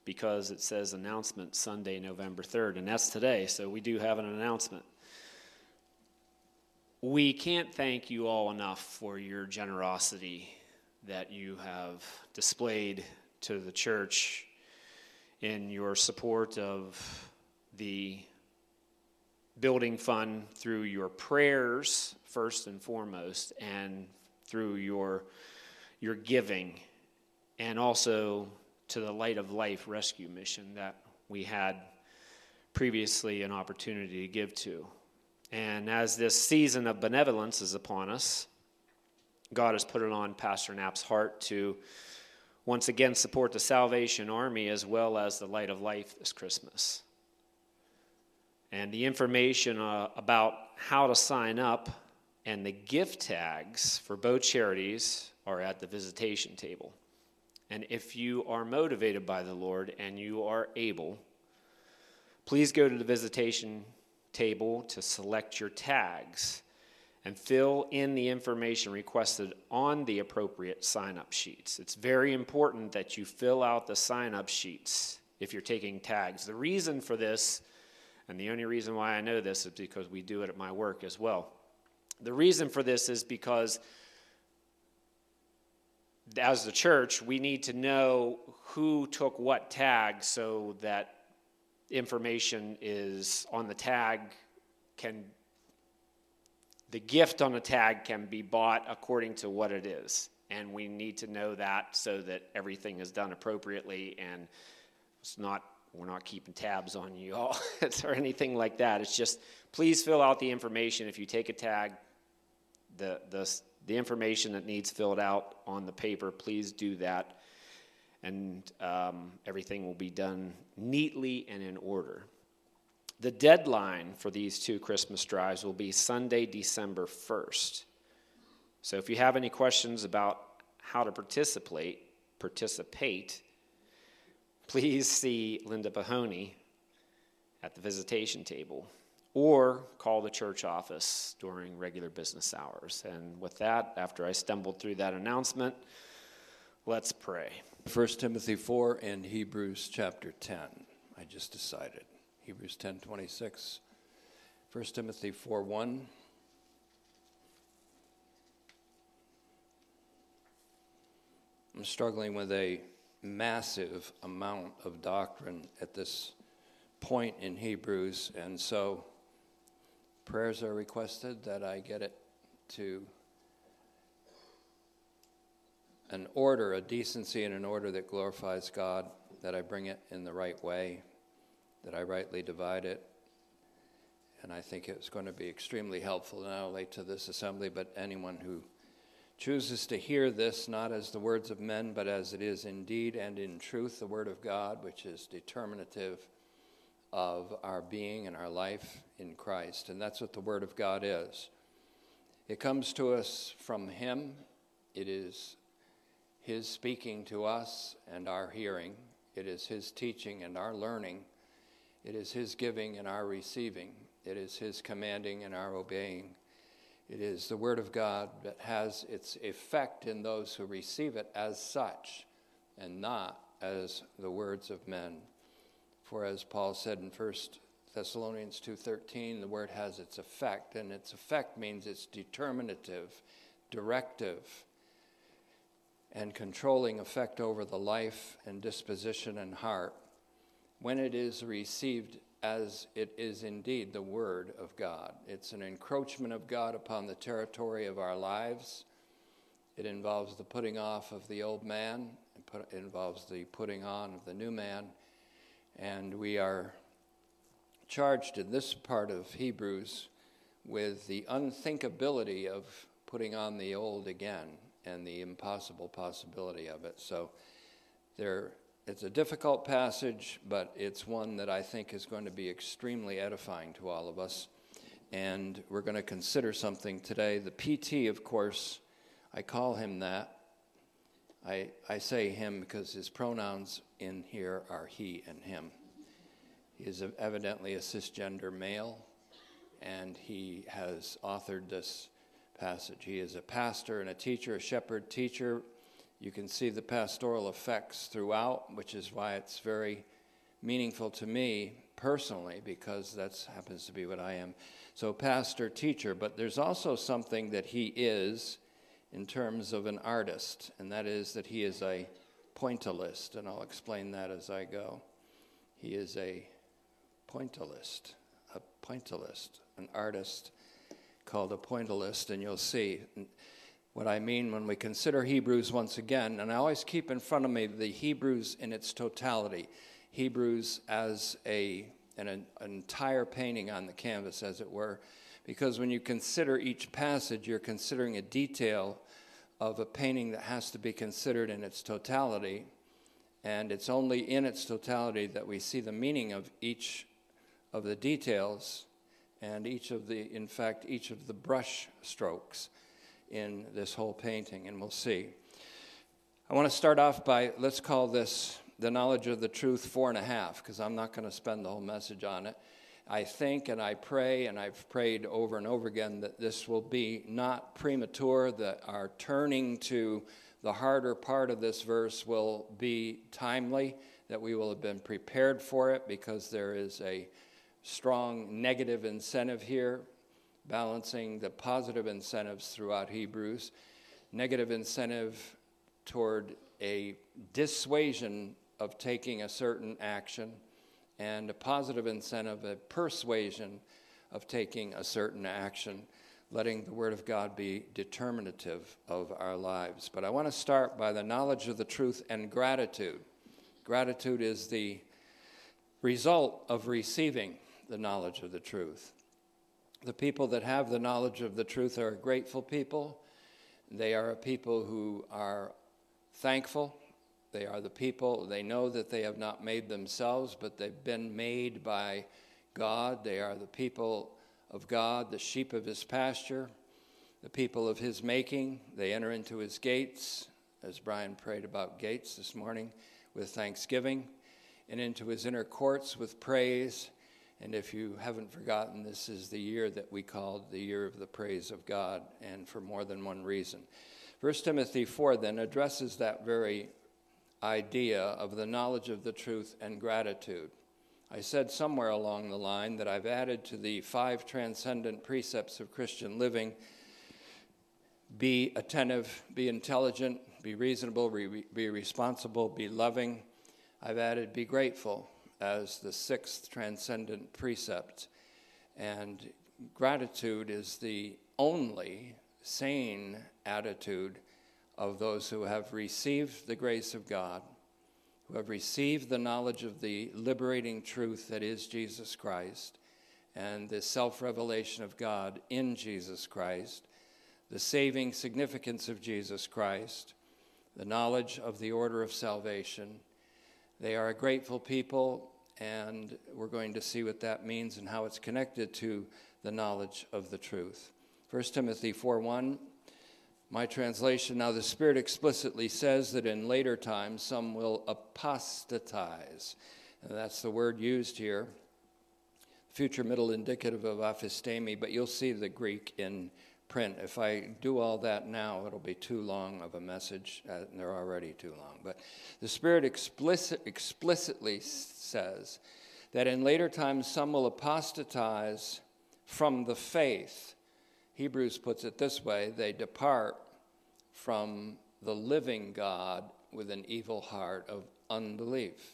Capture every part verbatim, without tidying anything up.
because it says announcement Sunday, November third, and that's today, so we do have an announcement. We can't thank you all enough for your generosity that you have displayed to the church in your support of the building fund through your prayers, first and foremost, and through your your giving, and also to the Light of Life rescue mission that we had previously an opportunity to give to. And as this season of benevolence is upon us, God has put it on Pastor Knapp's heart to once again support the Salvation Army as well as the Light of Life this Christmas. And the information uh, about how to sign up and the gift tags for both charities are at the visitation table. And if you are motivated by the Lord and you are able, please go to the visitation table to select your tags and fill in the information requested on the appropriate sign-up sheets. It's very important that you fill out the sign-up sheets if you're taking tags. The reason for this, and the only reason why I know this, is because we do it at my work as well. The reason for this is because as the church, we need to know who took what tag so that information is on the tag, can the gift on the tag can be bought according to what it is. And we need to know that so that everything is done appropriately and it's not, we're not keeping tabs on you all or anything like that. It's just, please fill out the information. If you take a tag, the the the information that needs filled out on the paper, please do that. And um, everything will be done neatly and in order. The deadline for these two Christmas drives will be Sunday, December first. So if you have any questions about how to participate, participate, please see Linda Pahoney at the visitation table or call the church office during regular business hours. And with that, after I stumbled through that announcement, let's pray. First Timothy four and Hebrews chapter ten. I just decided. Hebrews ten twenty-six. First Timothy four one. I'm struggling with a massive amount of doctrine at this point in Hebrews, and so prayers are requested that I get it to an order, a decency and an order that glorifies God, that I bring it in the right way, that I rightly divide it. And I think it's going to be extremely helpful not only to this assembly, but anyone who chooses to hear this, not as the words of men, but as it is indeed and in truth, the word of God, which is determinative of our being and our life in Christ. And that's what the word of God is. It comes to us from him. It is his speaking to us and our hearing. It is his teaching and our learning. It is his giving and our receiving. It is his commanding and our obeying. It is the word of God that has its effect in those who receive it as such and not as the words of men. For as Paul said in First Thessalonians two thirteen, the word has its effect, and its effect means it's determinative, directive, and controlling effect over the life and disposition and heart when it is received as it is indeed the word of God. It's an encroachment of God upon the territory of our lives. It involves the putting off of the old man. It involves the putting on of the new man. And we are charged in this part of Hebrews with the unthinkability of putting on the old again and the impossible possibility of it. So there, it's a difficult passage, but it's one that I think is going to be extremely edifying to all of us. And we're going to consider something today. The P T, of course, I call him that. I, I say him because his pronouns in here are he and him. He is evidently a cisgender male, and he has authored this passage. He is a pastor and a teacher, a shepherd teacher You can see the pastoral effects throughout, which is why it's very meaningful to me personally, because that happens to be what I am. So pastor, teacher, but there's also something that he is in terms of an artist, and that is that he is a pointillist, and I'll explain that as I go. He is a pointillist, a pointillist, an artist called a pointillist, and you'll see what I mean when we consider Hebrews once again. And I always keep in front of me the Hebrews in its totality, Hebrews as a an, an entire painting on the canvas, as it were, because when you consider each passage, you're considering a detail of a painting that has to be considered in its totality, and it's only in its totality that we see the meaning of each of the details and each of the, in fact, each of the brush strokes in this whole painting, and we'll see. I want to start off by, let's call this the knowledge of the truth four and a half, because I'm not going to spend the whole message on it. I think and I pray, and I've prayed over and over again, that this will be not premature, that our turning to the harder part of this verse will be timely, that we will have been prepared for it, because there is a strong negative incentive here, balancing the positive incentives throughout Hebrews. Negative incentive toward a dissuasion of taking a certain action, and a positive incentive, a persuasion of taking a certain action, letting the Word of God be determinative of our lives. But I want to start by the knowledge of the truth and gratitude. Gratitude is the result of receiving the knowledge of the truth. The people that have the knowledge of the truth are a grateful people. They are a people who are thankful. They are the people, they know that they have not made themselves, but they've been made by God. They are the people of God, the sheep of his pasture, the people of his making. They enter into his gates, as Brian prayed about gates this morning, with thanksgiving, and into his inner courts with praise. And if you haven't forgotten, this is the year that we called the year of the praise of God, and for more than one reason. First Timothy four then addresses that very idea of the knowledge of the truth and gratitude. I said somewhere along the line that I've added to the five transcendent precepts of Christian living: be attentive, be intelligent, be reasonable, be, be responsible, be loving. I've added be grateful as the sixth transcendent precept. And gratitude is the only sane attitude of those who have received the grace of God, who have received the knowledge of the liberating truth that is Jesus Christ, and the self-revelation of God in Jesus Christ, the saving significance of Jesus Christ, the knowledge of the order of salvation. They are a grateful people, and we're going to see what that means and how it's connected to the knowledge of the truth. First Timothy four one, my translation, now the Spirit explicitly says that in later times some will apostatize. And that's the word used here, future middle indicative of aphistemi, but you'll see the Greek in print. If I do all that now, it'll be too long of a message, uh, and they're already too long. But the Spirit explicit, explicitly says that in later times some will apostatize from the faith. Hebrews puts it this way: they depart from the living God with an evil heart of unbelief.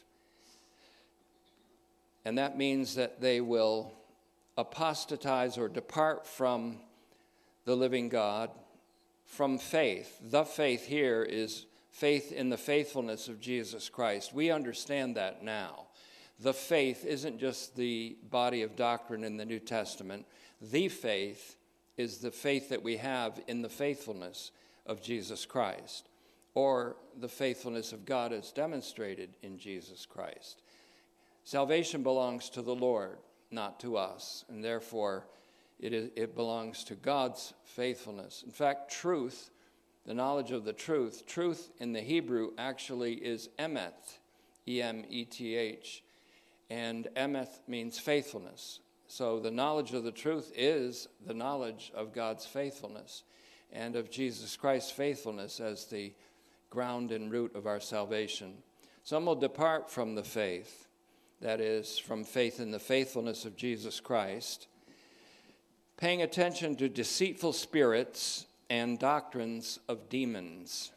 And that means that they will apostatize or depart from the living God, from faith. The faith here is faith in the faithfulness of Jesus Christ. We understand that now. The faith isn't just the body of doctrine in the New Testament. The faith is the faith that we have in the faithfulness of Jesus Christ, or the faithfulness of God as demonstrated in Jesus Christ. Salvation belongs to the Lord, not to us, and therefore it, is, it belongs to God's faithfulness. In fact, truth, the knowledge of the truth, truth in the Hebrew actually is emeth, E M E T H, and emeth means faithfulness. So the knowledge of the truth is the knowledge of God's faithfulness and of Jesus Christ's faithfulness as the ground and root of our salvation. Some will depart from the faith, that is, from faith in the faithfulness of Jesus Christ, paying attention to deceitful spirits and doctrines of demons.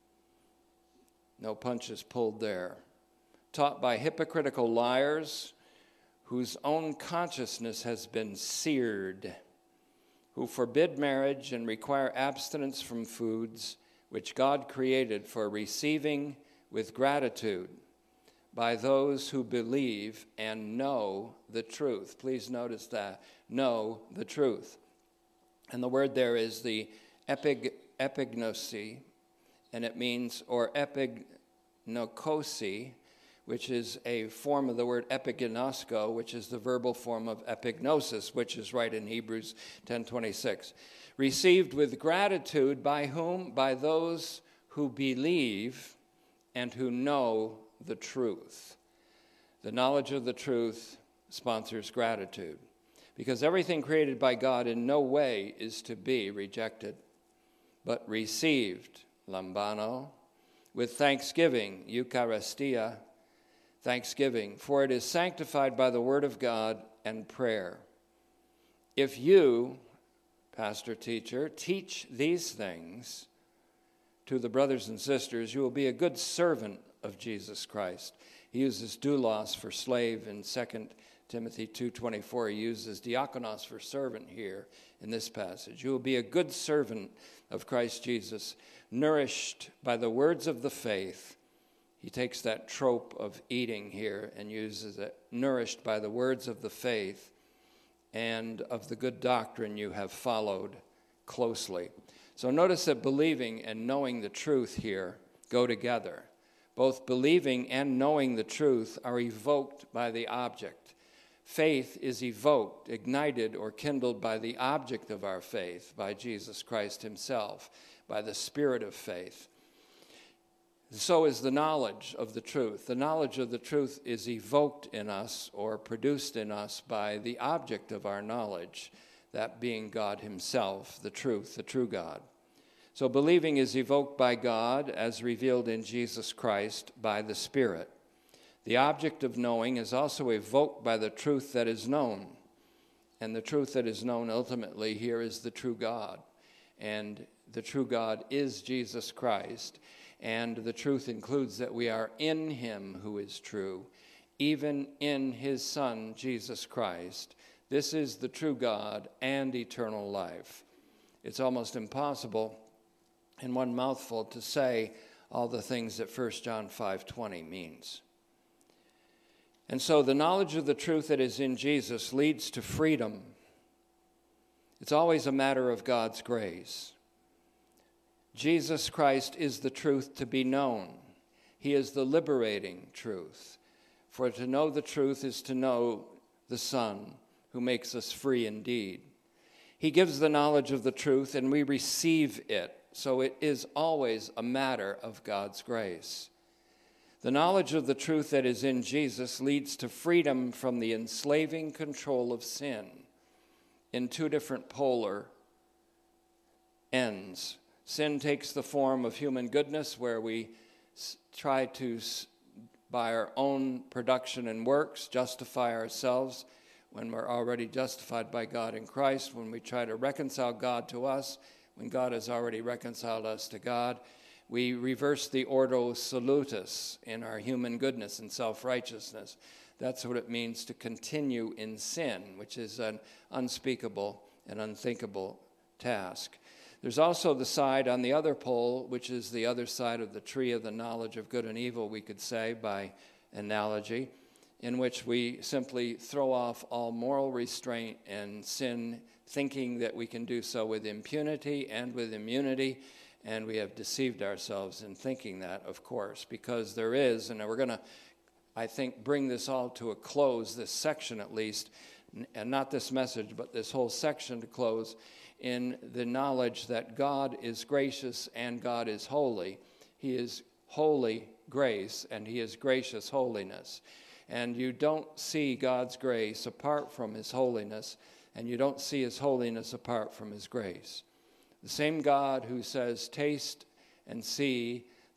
No punches pulled there. Taught by hypocritical liars whose own consciousness has been seared, who forbid marriage and require abstinence from foods which God created for receiving with gratitude by those who believe and know the truth. Please notice that, know the truth. And the word there is the epig, epignosi, and it means, or epignokosi, which is a form of the word epiginosko, which is the verbal form of epignosis, which is right in Hebrews ten twenty-six. Received with gratitude by whom? By those who believe and who know the truth. The knowledge of the truth sponsors gratitude, because everything created by God in no way is to be rejected, but received, lambano, with thanksgiving, eucharistia, thanksgiving, for it is sanctified by the word of God and prayer. If you, pastor, teacher, teach these things to the brothers and sisters, you will be a good servant of Jesus Christ. He uses doulos for slave in Second Timothy two twenty-four. He uses diakonos for servant here in this passage. You will be a good servant of Christ Jesus, nourished by the words of the faith. He takes that trope of eating here and uses it, nourished by the words of the faith and of the good doctrine you have followed closely. So notice that believing and knowing the truth here go together. Both believing and knowing the truth are evoked by the object. Faith is evoked, ignited, or kindled by the object of our faith, by Jesus Christ himself, by the spirit of faith. So is the knowledge of the truth. The knowledge of the truth is evoked in us or produced in us by the object of our knowledge, that being God himself, the truth, the true God. So believing is evoked by God as revealed in Jesus Christ by the Spirit. The object of knowing is also evoked by the truth that is known. And the truth that is known ultimately here is the true God. And the true God is Jesus Christ. And the truth includes that we are in him who is true, even in his Son, Jesus Christ. This is the true God and eternal life. It's almost impossible in one mouthful to say all the things that First John five twenty means. And so the knowledge of the truth that is in Jesus leads to freedom. It's always a matter of God's grace. Jesus Christ is the truth to be known. He is the liberating truth. For to know the truth is to know the Son, who makes us free indeed. He gives the knowledge of the truth, and we receive it. So it is always a matter of God's grace. The knowledge of the truth that is in Jesus leads to freedom from the enslaving control of sin in two different polar ends. Sin takes the form of human goodness, where we try to, by our own production and works, justify ourselves when we're already justified by God in Christ, when we try to reconcile God to us, when God has already reconciled us to God. We reverse the ordo salutis in our human goodness and self-righteousness. That's what it means to continue in sin, which is an unspeakable and unthinkable task. There's also the side on the other pole, which is the other side of the tree of the knowledge of good and evil, we could say by analogy, in which we simply throw off all moral restraint and sin, thinking that we can do so with impunity and with immunity. And we have deceived ourselves in thinking that, of course, because there is, and we're going to, I think, bring this all to a close, this section at least, and not this message, but this whole section to close, in the knowledge that God is gracious and God is holy. He is holy grace, and he is gracious holiness. And you don't see God's grace apart from his holiness, and you don't see his holiness apart from his grace. The same God who says, taste and see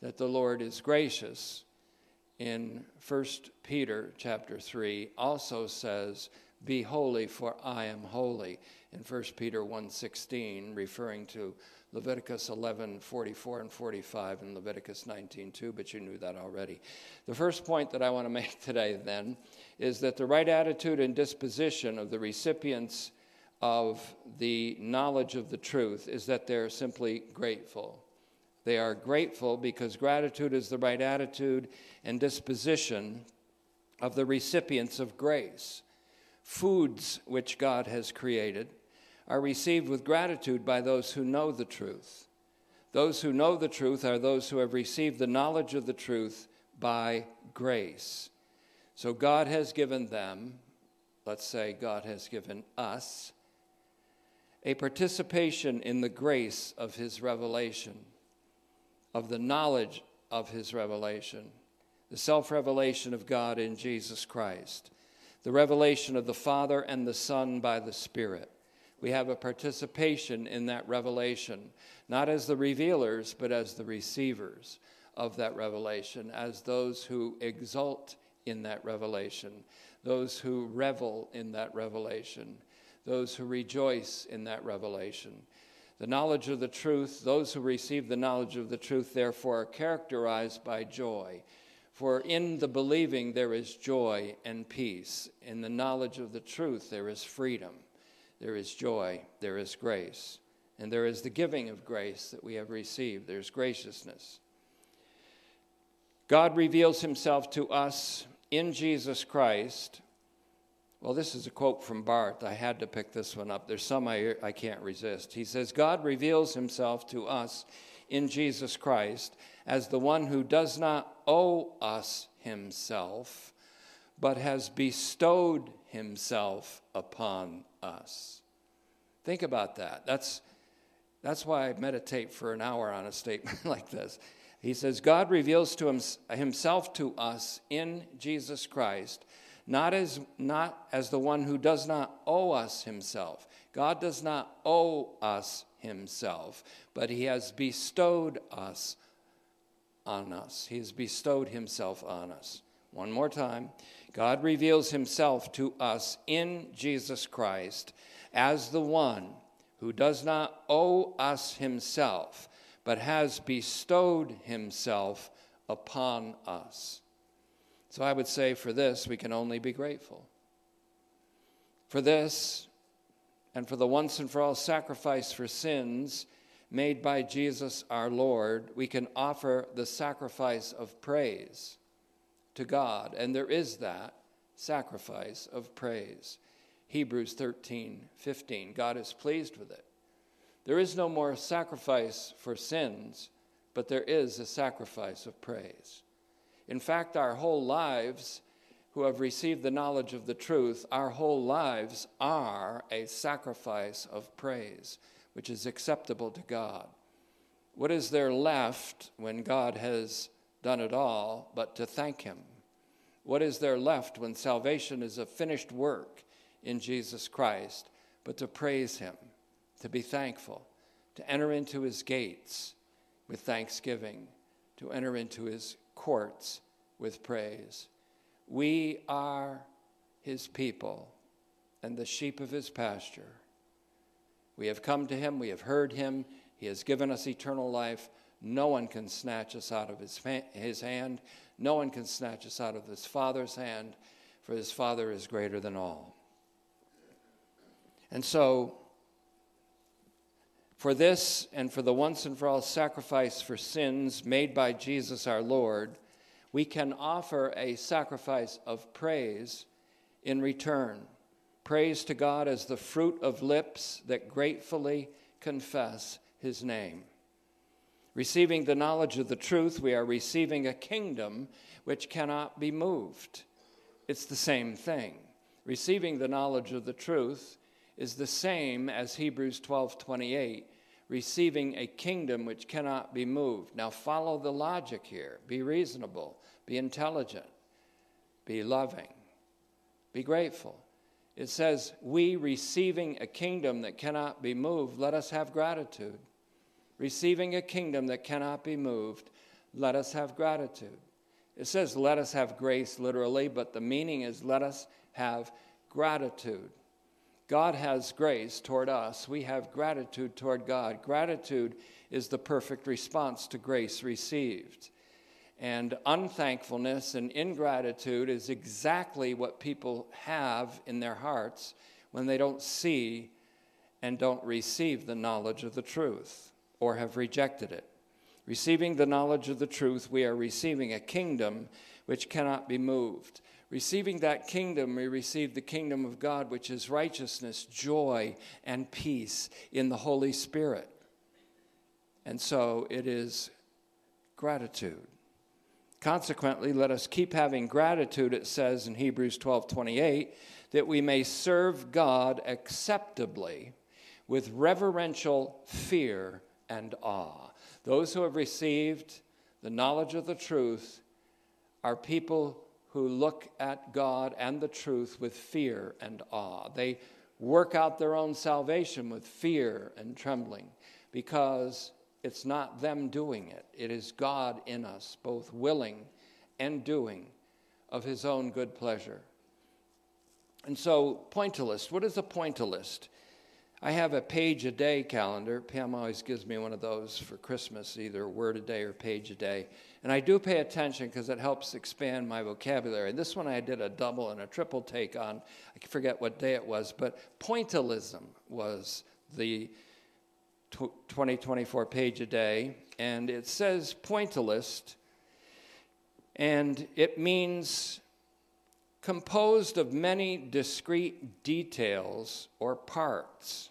that the Lord is gracious in First Peter chapter three also says, "Be holy, for I am holy," in First Peter one sixteen, referring to Leviticus eleven forty-four and forty-five and Leviticus nineteen two, but you knew that already. The first point that I want to make today, then, is that the right attitude and disposition of the recipients of the knowledge of the truth is that they're simply grateful. They are grateful because gratitude is the right attitude and disposition of the recipients of grace. Foods which God has created are received with gratitude by those who know the truth. Those who know the truth are those who have received the knowledge of the truth by grace. So God has given them, let's say God has given us, a participation in the grace of his revelation, of the knowledge of his revelation, the self-revelation of God in Jesus Christ, the revelation of the Father and the Son by the Spirit. We have a participation in that revelation, not as the revealers, but as the receivers of that revelation, as those who exult in that revelation, those who revel in that revelation, those who rejoice in that revelation. The knowledge of the truth, those who receive the knowledge of the truth, therefore, are characterized by joy. For in the believing there is joy and peace. In the knowledge of the truth there is freedom, there is joy, there is grace. And there is the giving of grace that we have received. There's graciousness. God reveals himself to us in Jesus Christ. Well, this is a quote from Barth. I had to pick this one up. There's some I, I can't resist. He says, God reveals himself to us in Jesus Christ as the one who does not owe us himself, but has bestowed himself upon us. Think about that. That's, that's why I meditate for an hour on a statement like this. He says, God reveals to him, himself to us in Jesus Christ, not as, not as the one who does not owe us himself. God does not owe us himself, but he has bestowed us on us. He has bestowed himself on us. One more time. God reveals himself to us in Jesus Christ as the one who does not owe us himself, but has bestowed himself upon us. So I would say for this, we can only be grateful. For this, and for the once and for all sacrifice for sins made by Jesus our Lord, we can offer the sacrifice of praise to God. And there is that sacrifice of praise. Hebrews thirteen fifteen. God is pleased with it. There is no more sacrifice for sins, but there is a sacrifice of praise. In fact, our whole lives, who have received the knowledge of the truth, our whole lives are a sacrifice of praise, which is acceptable to God. What is there left when God has done it all but to thank him? What is there left when salvation is a finished work in Jesus Christ but to praise him, to be thankful, to enter into his gates with thanksgiving, to enter into his courts with praise? We are his people and the sheep of his pasture. We have come to him, we have heard him, he has given us eternal life. No one can snatch us out of his, his hand. No one can snatch us out of his Father's hand, for his Father is greater than all. And so, for this and for the once and for all sacrifice for sins made by Jesus our Lord, we can offer a sacrifice of praise in return. Praise to God as the fruit of lips that gratefully confess his name. Receiving the knowledge of the truth, we are receiving a kingdom which cannot be moved. It's the same thing. Receiving the knowledge of the truth is the same as Hebrews twelve twenty-eight, receiving a kingdom which cannot be moved. Now follow the logic here. Be reasonable. Be intelligent. Be loving. Be grateful. It says, we receiving a kingdom that cannot be moved, let us have gratitude. Receiving a kingdom that cannot be moved, let us have gratitude. It says let us have grace literally, but the meaning is let us have gratitude. God has grace toward us. We have gratitude toward God. Gratitude is the perfect response to grace received. And unthankfulness and ingratitude is exactly what people have in their hearts when they don't see and don't receive the knowledge of the truth or have rejected it. Receiving the knowledge of the truth, we are receiving a kingdom which cannot be moved. Receiving that kingdom, we receive the kingdom of God, which is righteousness, joy, and peace in the Holy Spirit. And so it is gratitude. Consequently, let us keep having gratitude, it says in Hebrews twelve twenty-eight, that we may serve God acceptably with reverential fear and awe. Those who have received the knowledge of the truth are people who look at God and the truth with fear and awe. They work out their own salvation with fear and trembling because it's not them doing it. It is God in us, both willing and doing of his own good pleasure. And so, pointillist, what is a pointillist? I have a page a day calendar. Pam always gives me one of those for Christmas, either word a day or page a day. And I do pay attention because it helps expand my vocabulary. This one I did a double and a triple take on. I forget what day it was, but pointillism was the twenty twenty-four page a day. And it says pointillist, and it means composed of many discrete details or parts.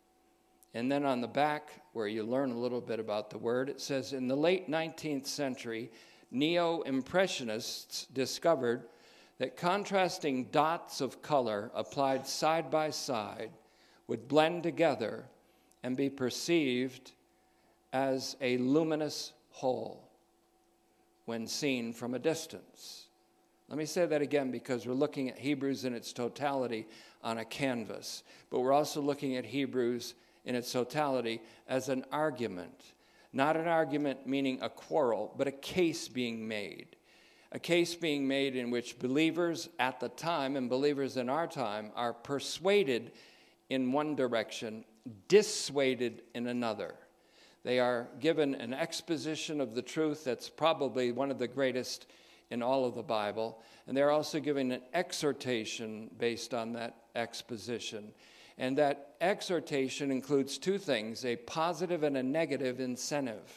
And then on the back, where you learn a little bit about the word, it says, in the late nineteenth century, neo-impressionists discovered that contrasting dots of color applied side by side would blend together and be perceived as a luminous whole when seen from a distance. Let me say that again because we're looking at Hebrews in its totality on a canvas, but we're also looking at Hebrews in its totality as an argument. Not an argument meaning a quarrel, but a case being made. A case being made in which believers at the time and believers in our time are persuaded in one direction, dissuaded in another. They are given an exposition of the truth that's probably one of the greatest in all of the Bible, and they're also given an exhortation based on that exposition. And that exhortation includes two things, a positive and a negative incentive.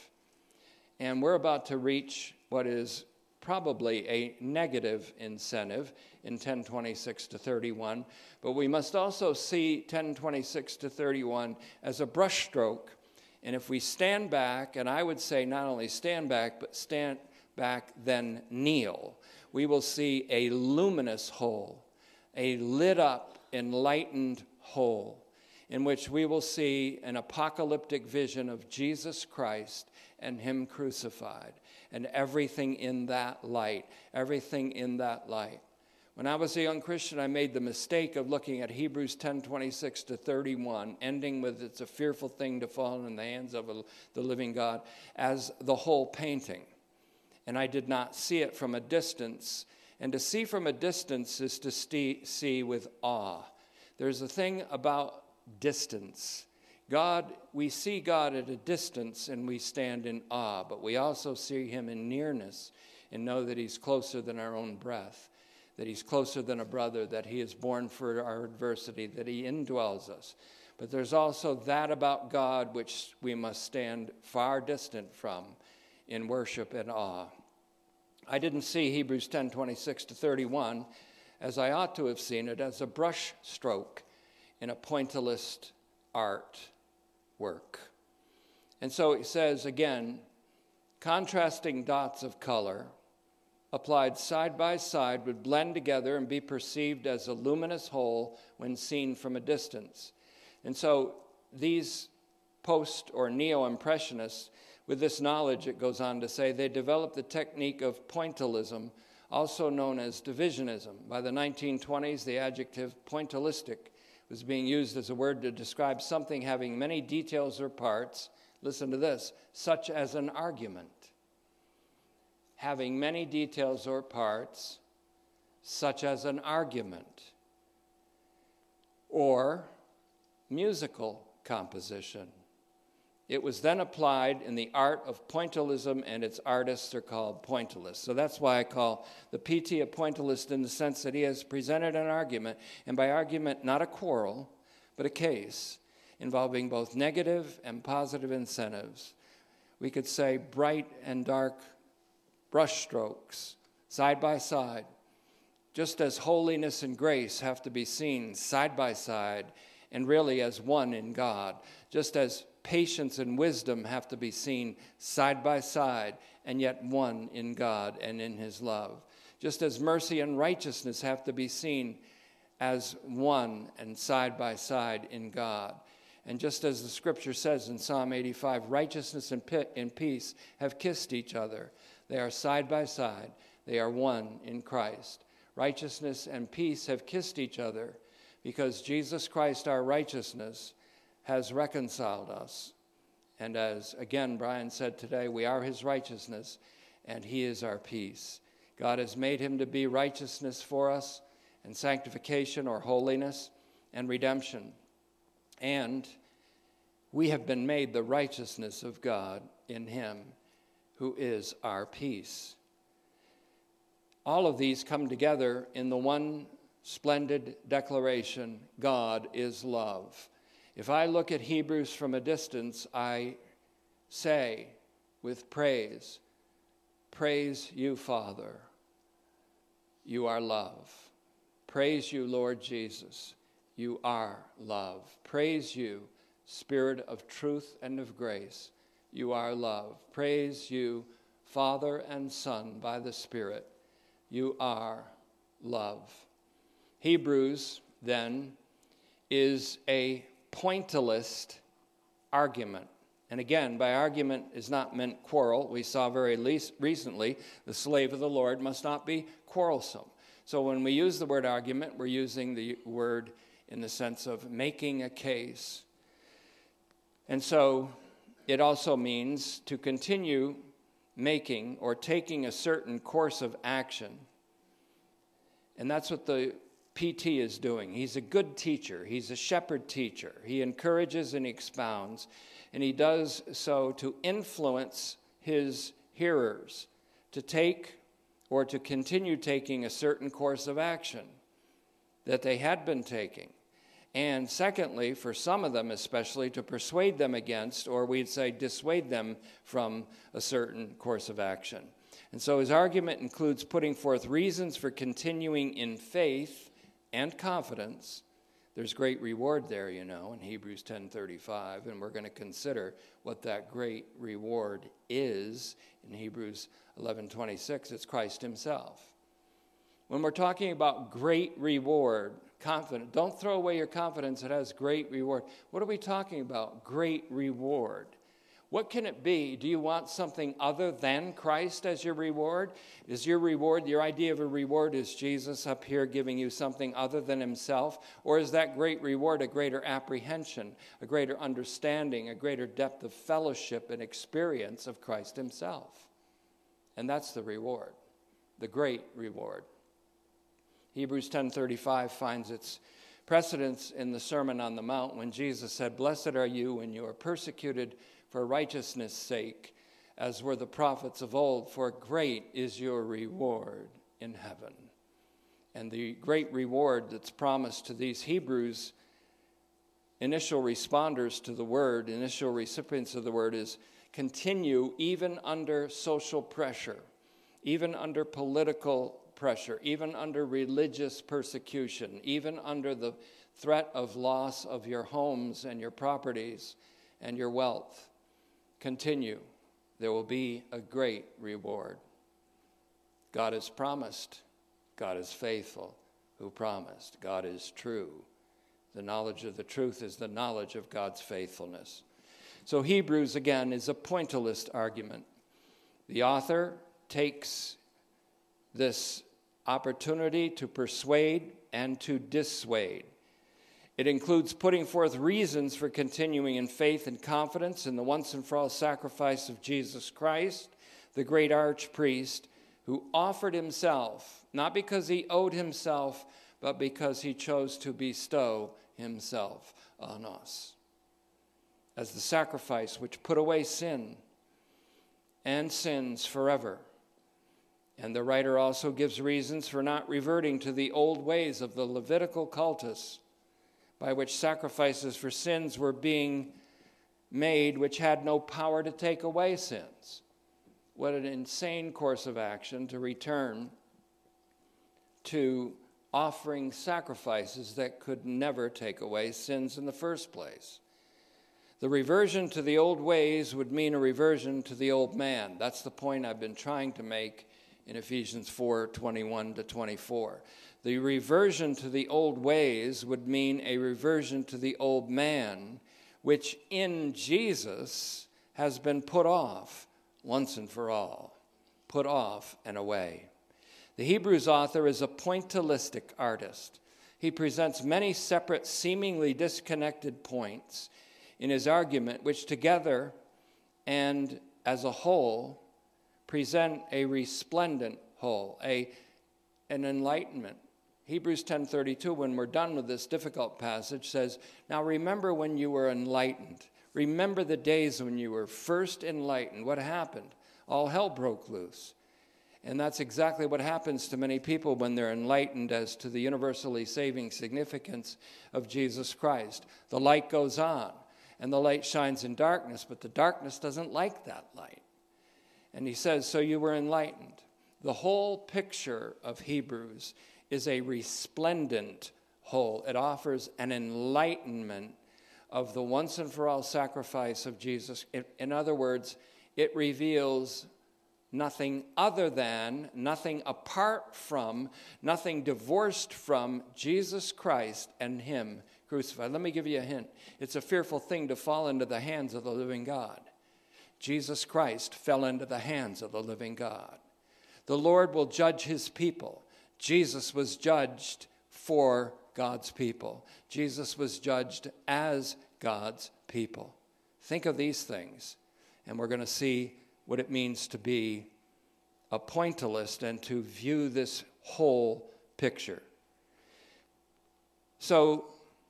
And we're about to reach what is probably a negative incentive in ten twenty-six to thirty-one, but we must also see ten twenty-six to thirty-one as a brushstroke. And if we stand back, and I would say not only stand back, but stand back, then kneel, we will see a luminous whole, a lit up, enlightened whole, in which we will see an apocalyptic vision of Jesus Christ and him crucified, and everything in that light, everything in that light. When I was a young Christian, I made the mistake of looking at Hebrews ten twenty-six to thirty-one, ending with it's a fearful thing to fall in the hands of a, the living God, as the whole painting. And I did not see it from a distance. And to see from a distance is to see, see with awe. There's a thing about distance. God, we see God at a distance and we stand in awe, but we also see him in nearness and know that he's closer than our own breath, that he's closer than a brother, that he is born for our adversity, that he indwells us. But there's also that about God which we must stand far distant from in worship and awe. I didn't see Hebrews ten twenty-six to thirty-one as I ought to have seen it, as a brush stroke in a pointillist art work. And so it says again, contrasting dots of color applied side by side would blend together and be perceived as a luminous whole when seen from a distance. And so these post or neo-impressionists, with this knowledge, it goes on to say, they developed the technique of pointillism, also known as divisionism. By the nineteen twenties, the adjective pointillistic was being used as a word to describe something having many details or parts, listen to this, such as an argument. having many details or parts, such as an argument or musical composition. It was then applied in the art of pointillism, and its artists are called pointillists. So that's why I call the P T a pointillist, in the sense that he has presented an argument, and by argument, not a quarrel, but a case involving both negative and positive incentives. We could say bright and dark brushstrokes, side by side, just as holiness and grace have to be seen side by side and really as one in God, just as patience and wisdom have to be seen side by side and yet one in God and in his love, just as mercy and righteousness have to be seen as one and side by side in God. And just as the scripture says in Psalm eighty-five, righteousness and peace have kissed each other. They are side by side. They are one in Christ. Righteousness and peace have kissed each other because Jesus Christ, our righteousness, has reconciled us. And as, again, Brian said today, we are his righteousness, and he is our peace. God has made him to be righteousness for us, and sanctification or holiness, and redemption. And we have been made the righteousness of God in him, who is our peace. All of these come together in the one splendid declaration, God is love. If I look at Hebrews from a distance, I say with praise, praise you, Father, you are love. Praise you, Lord Jesus, you are love. Praise you, Spirit of truth and of grace, you are love. Praise you, Father and Son by the Spirit, you are love. Hebrews, then, is a pointillist argument. And again, by argument is not meant quarrel. We saw very least recently, the slave of the Lord must not be quarrelsome. So when we use the word argument, we're using the word in the sense of making a case. And so it also means to continue making or taking a certain course of action. And that's what the P T is doing. He's a good teacher. He's a shepherd teacher. He encourages and expounds, and he does so to influence his hearers to take or to continue taking a certain course of action that they had been taking. And secondly, for some of them especially, to persuade them against, or we'd say dissuade them from a certain course of action. And so his argument includes putting forth reasons for continuing in faith and confidence. There's great reward there, you know, in Hebrews ten thirty-five, and we're going to consider what that great reward is in Hebrews eleven twenty-six. It's Christ himself. When we're talking about great reward, confident, don't throw away your confidence. It has great reward. What are we talking about? Great reward. What can it be? Do you want something other than Christ as your reward? Is your reward, your idea of a reward, is Jesus up here giving you something other than himself? Or is that great reward a greater apprehension, a greater understanding, a greater depth of fellowship and experience of Christ himself? And that's the reward, the great reward. Hebrews ten thirty-five finds its precedence in the Sermon on the Mount when Jesus said, "Blessed are you when you are persecuted for righteousness' sake, as were the prophets of old, for great is your reward in heaven." And the great reward that's promised to these Hebrews, initial responders to the word, initial recipients of the word, is continue even under social pressure, even under political pressure, even under religious persecution, even under the threat of loss of your homes and your properties and your wealth. Continue. There will be a great reward. God has promised. God is faithful who promised. God is true. The knowledge of the truth is the knowledge of God's faithfulness. So Hebrews, again, is a pointillist argument. The author takes this opportunity to persuade and to dissuade. It includes putting forth reasons for continuing in faith and confidence in the once and for all sacrifice of Jesus Christ, the great archpriest, who offered himself, not because he owed himself, but because he chose to bestow himself on us as the sacrifice which put away sin and sins forever. And the writer also gives reasons for not reverting to the old ways of the Levitical cultus, by which sacrifices for sins were being made, which had no power to take away sins. What an insane course of action to return to offering sacrifices that could never take away sins in the first place. The reversion to the old ways would mean a reversion to the old man. That's the point I've been trying to make in Ephesians four, twenty-one to twenty-four. The reversion to the old ways would mean a reversion to the old man, which in Jesus has been put off once and for all, put off and away. The Hebrews author is a pointillistic artist. He presents many separate, seemingly disconnected points in his argument, which together and as a whole present a resplendent whole, a, an enlightenment. Hebrews ten thirty-two, when we're done with this difficult passage, says, now remember when you were enlightened. Remember the days when you were first enlightened. What happened? All hell broke loose. And that's exactly what happens to many people when they're enlightened as to the universally saving significance of Jesus Christ. The light goes on, and the light shines in darkness, but the darkness doesn't like that light. And he says, so you were enlightened. The whole picture of Hebrews is a resplendent whole. It offers an enlightenment of the once and for all sacrifice of Jesus. In other words, it reveals nothing other than, nothing apart from, nothing divorced from Jesus Christ and him crucified. Let me give you a hint. It's a fearful thing to fall into the hands of the living God. Jesus Christ fell into the hands of the living God. The Lord will judge his people. Jesus was judged for God's people. Jesus was judged as God's people. Think of these things, and we're going to see what it means to be a pointillist and to view this whole picture. So,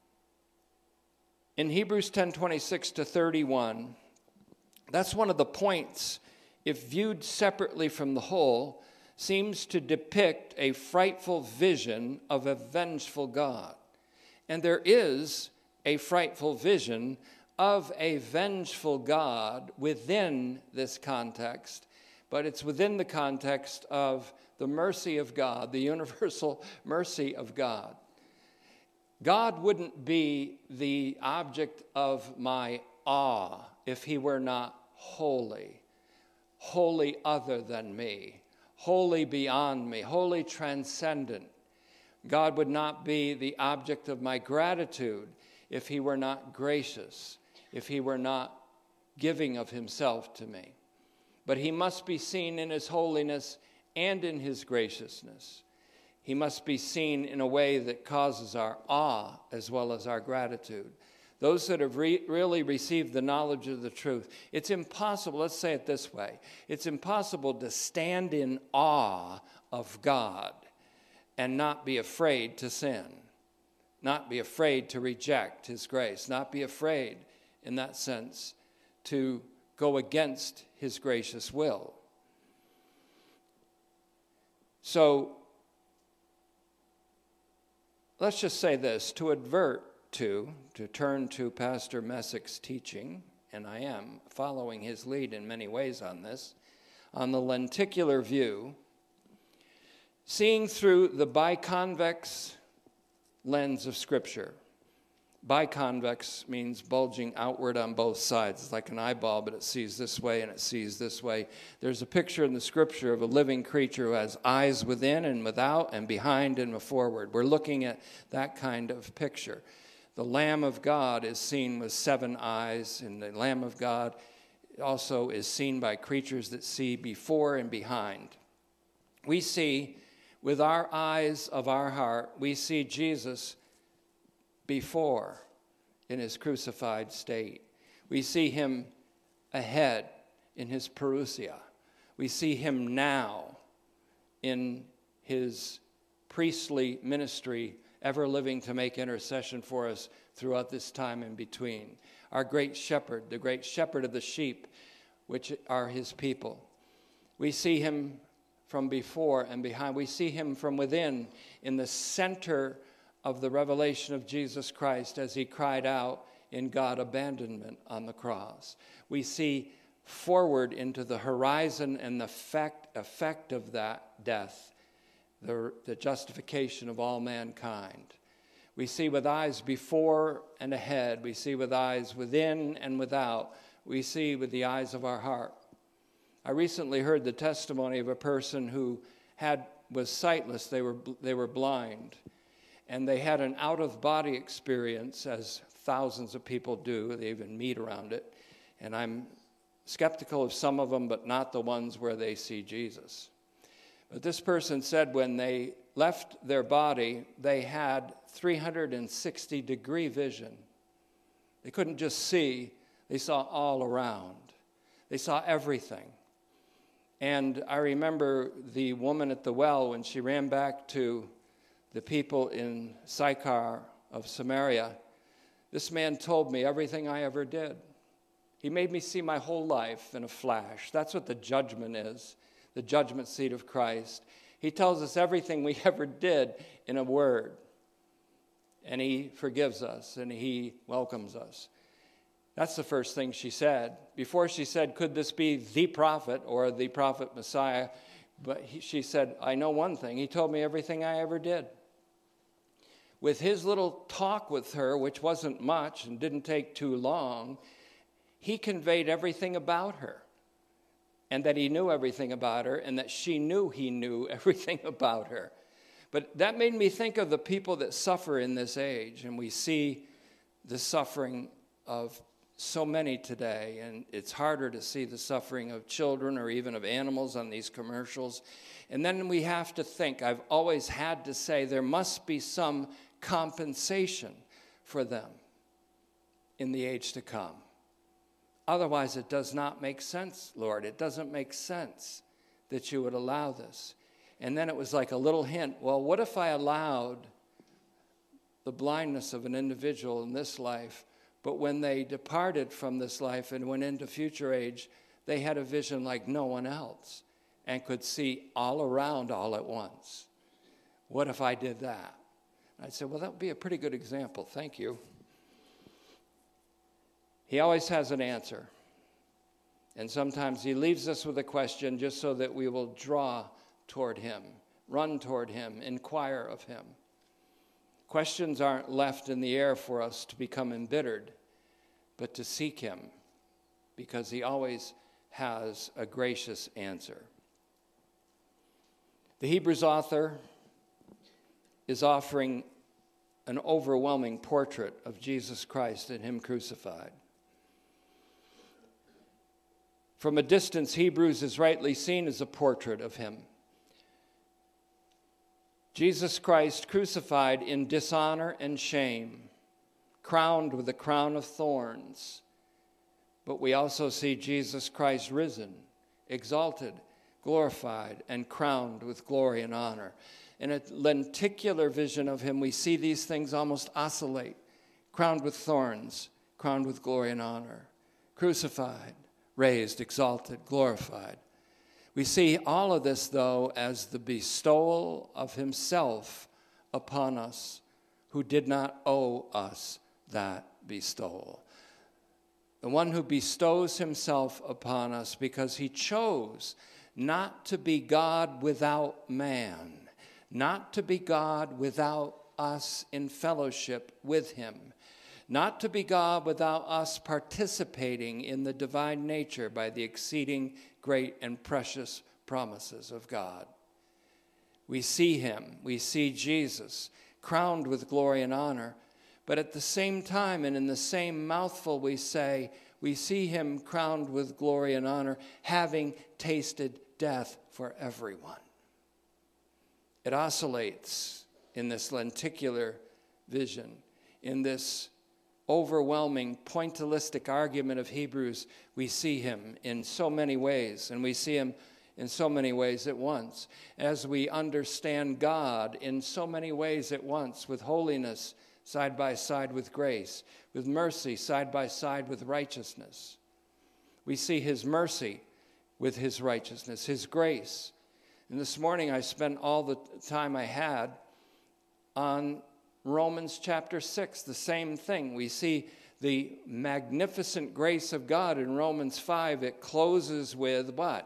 in Hebrews ten twenty-six to thirty-one, that's one of the points, if viewed separately from the whole, seems to depict a frightful vision of a vengeful God. And there is a frightful vision of a vengeful God within this context, but it's within the context of the mercy of God, the universal mercy of God. God wouldn't be the object of my awe if he were not holy, wholly other than me, wholly beyond me, wholly transcendent. God would not be the object of my gratitude if he were not gracious, if he were not giving of himself to me. But he must be seen in his holiness and in his graciousness. He must be seen in a way that causes our awe as well as our gratitude. Those that have re- really received the knowledge of the truth, it's impossible, let's say it this way, it's impossible to stand in awe of God and not be afraid to sin, not be afraid to reject his grace, not be afraid, in that sense, to go against his gracious will. So, let's just say this, to advert to, to turn to Pastor Messick's teaching, and I am following his lead in many ways on this, on the lenticular view, seeing through the biconvex lens of Scripture. Biconvex means bulging outward on both sides. It's like an eyeball, but it sees this way and it sees this way. There's a picture in the Scripture of a living creature who has eyes within and without and behind and forward. We're looking at that kind of picture. The Lamb of God is seen with seven eyes, and the Lamb of God also is seen by creatures that see before and behind. We see, with our eyes of our heart, we see Jesus before in his crucified state. We see him ahead in his parousia. We see him now in his priestly ministry, ever living to make intercession for us throughout this time in between. Our great shepherd, the great shepherd of the sheep, which are his people. We see him from before and behind. We see him from within in the center of the revelation of Jesus Christ as he cried out in God abandonment on the cross. We see forward into the horizon and the effect, effect of that death, the, the justification of all mankind. We see with eyes before and ahead. We see with eyes within and without. We see with the eyes of our heart. I recently heard the testimony of a person who had was sightless. They were they were blind, and they had an out-of-body experience, as thousands of people do. They even meet around it, and I'm skeptical of some of them, but not the ones where they see Jesus. But this person said when they left their body, they had three hundred sixty degree vision. They couldn't just see, they saw all around. They saw everything. And I remember the woman at the well when she ran back to the people in Sychar of Samaria. This man told me everything I ever did. He made me see my whole life in a flash. That's what the judgment is, the judgment seat of Christ. He tells us everything we ever did in a word. And he forgives us and he welcomes us. That's the first thing she said. Before she said, could this be the prophet or the prophet Messiah? But he, she said, I know one thing. He told me everything I ever did. With his little talk with her, which wasn't much and didn't take too long, he conveyed everything about her. And that he knew everything about her, and that she knew he knew everything about her. But that made me think of the people that suffer in this age, and we see the suffering of so many today, and it's harder to see the suffering of children or even of animals on these commercials. And then we have to think, I've always had to say, there must be some compensation for them in the age to come. Otherwise, it does not make sense, Lord. It doesn't make sense that you would allow this. And then it was like a little hint. Well, what if I allowed the blindness of an individual in this life, but when they departed from this life and went into future age, they had a vision like no one else and could see all around all at once? What if I did that? I said, well, that would be a pretty good example. Thank you. He always has an answer. And sometimes he leaves us with a question just so that we will draw toward him, run toward him, inquire of him. Questions aren't left in the air for us to become embittered, but to seek him, because he always has a gracious answer. The Hebrews author is offering an overwhelming portrait of Jesus Christ and him crucified. From a distance, Hebrews is rightly seen as a portrait of him. Jesus Christ crucified in dishonor and shame, crowned with a crown of thorns. But we also see Jesus Christ risen, exalted, glorified, and crowned with glory and honor. In a lenticular vision of him, we see these things almost oscillate. Crowned with thorns, crowned with glory and honor. Crucified, raised, exalted, glorified. We see all of this, though, as the bestowal of himself upon us who did not owe us that bestowal. The one who bestows himself upon us because he chose not to be God without man, not to be God without us in fellowship with him, not to be God without us participating in the divine nature by the exceeding great and precious promises of God. We see him, we see Jesus crowned with glory and honor, but at the same time and in the same mouthful we say, we see him crowned with glory and honor, having tasted death for everyone. It oscillates in this lenticular vision, in this overwhelming pointillistic argument of Hebrews. We see him in so many ways, and we see him in so many ways at once, as we understand God in so many ways at once, with holiness side by side with grace, with mercy side by side with righteousness. We see his mercy with his righteousness, his grace. And this morning I spent all the time I had on Romans chapter six, the same thing. We see the magnificent grace of God in Romans five. It closes with what?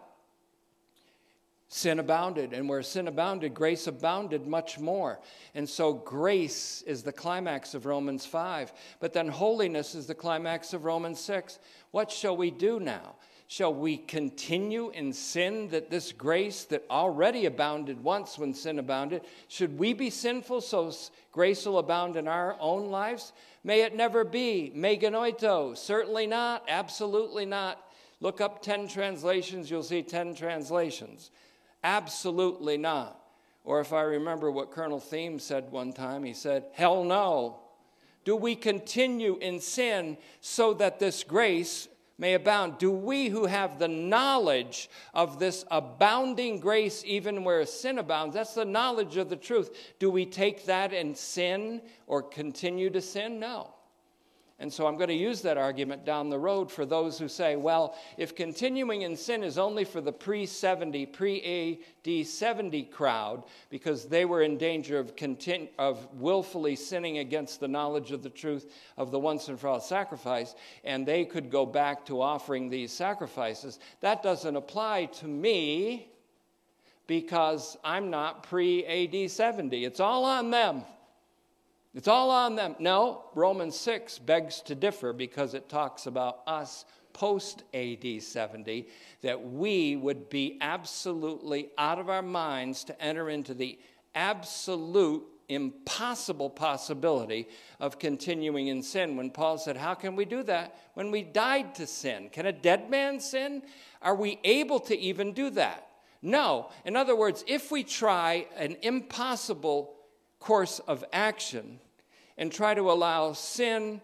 Sin abounded, and where sin abounded, grace abounded much more. And so grace is the climax of Romans five, but then holiness is the climax of Romans six. What shall we do now? Shall we continue in sin, that this grace that already abounded once when sin abounded, should we be sinful so grace will abound in our own lives? May it never be. Me genoito. Certainly not. Absolutely not. Look up ten translations, you'll see ten translations. Absolutely not. Or if I remember what Colonel Thiem said one time, he said, hell no. Do we continue in sin so that this grace may abound? Do we who have the knowledge of this abounding grace even where sin abounds, that's the knowledge of the truth, do we take that and sin or continue to sin? No. And so I'm going to use that argument down the road for those who say, well, if continuing in sin is only for the pre seventy, pre-A D seventy crowd, because they were in danger of, continu- of willfully sinning against the knowledge of the truth of the once and for all sacrifice, and they could go back to offering these sacrifices, that doesn't apply to me because I'm not pre-A D seventy. It's all on them. It's all on them. No, Romans six begs to differ because it talks about us post-A D seventy, that we would be absolutely out of our minds to enter into the absolute impossible possibility of continuing in sin. When Paul said, how can we do that when we died to sin? Can a dead man sin? Are we able to even do that? No. In other words, if we try an impossible course of action and try to allow sin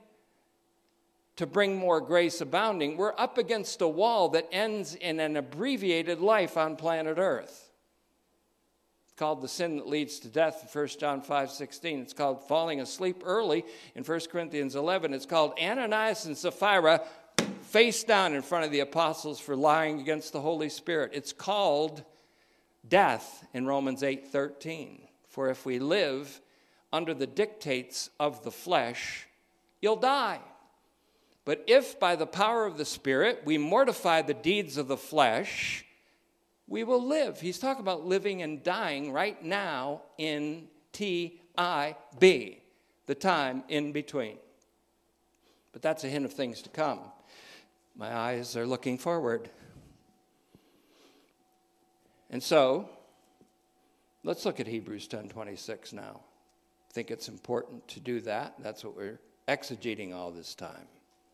to bring more grace abounding, we're up against a wall that ends in an abbreviated life on planet Earth. It's called the sin that leads to death in First John five sixteen. It's called falling asleep early in First Corinthians eleven. It's called Ananias and Sapphira face down in front of the apostles for lying against the Holy Spirit. It's called death in Romans eight thirteen. For if we live under the dictates of the flesh, you'll die. But if by the power of the Spirit we mortify the deeds of the flesh, we will live. He's talking about living and dying right now in T I B, the time in between. But that's a hint of things to come. My eyes are looking forward. And so, let's look at Hebrews ten twenty-six now. I think it's important to do that. That's what we're exegeting all this time.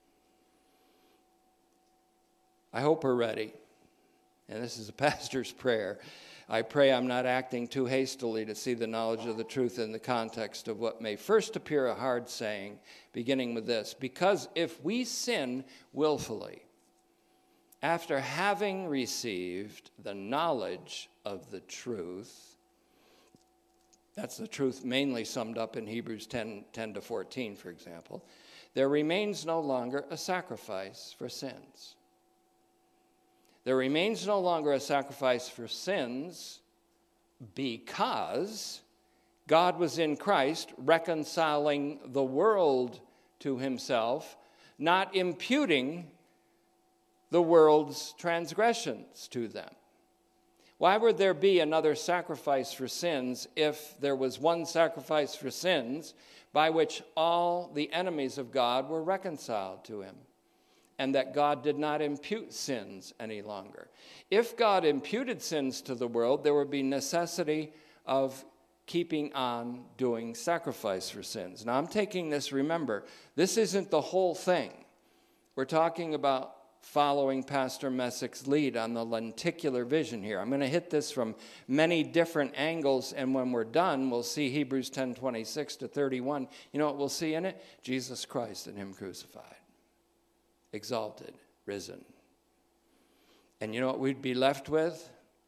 I hope we're ready. And this is a pastor's prayer. I pray I'm not acting too hastily to see the knowledge of the truth in the context of what may first appear a hard saying, beginning with this. Because if we sin willfully, after having received the knowledge of the truth, that's the truth mainly summed up in Hebrews ten, ten to fourteen, for example, there remains no longer a sacrifice for sins. There remains no longer a sacrifice for sins because God was in Christ reconciling the world to himself, not imputing the world's transgressions to them. Why would there be another sacrifice for sins if there was one sacrifice for sins by which all the enemies of God were reconciled to him, and that God did not impute sins any longer? If God imputed sins to the world, there would be necessity of keeping on doing sacrifice for sins. Now, I'm taking this, remember, this isn't the whole thing. We're talking about following Pastor Messick's lead on the lenticular vision here. I'm going to hit this from many different angles, and when we're done, we'll see Hebrews ten twenty-six to thirty-one. You know what we'll see in it? Jesus Christ and him crucified, exalted, risen. And you know what we'd be left with?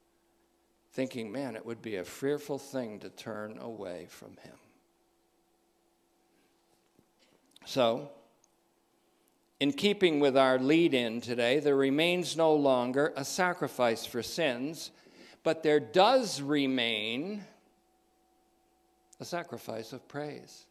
thinking, man, it would be a fearful thing to turn away from him. So, in keeping with our lead-in today, there remains no longer a sacrifice for sins, but there does remain a sacrifice of praise.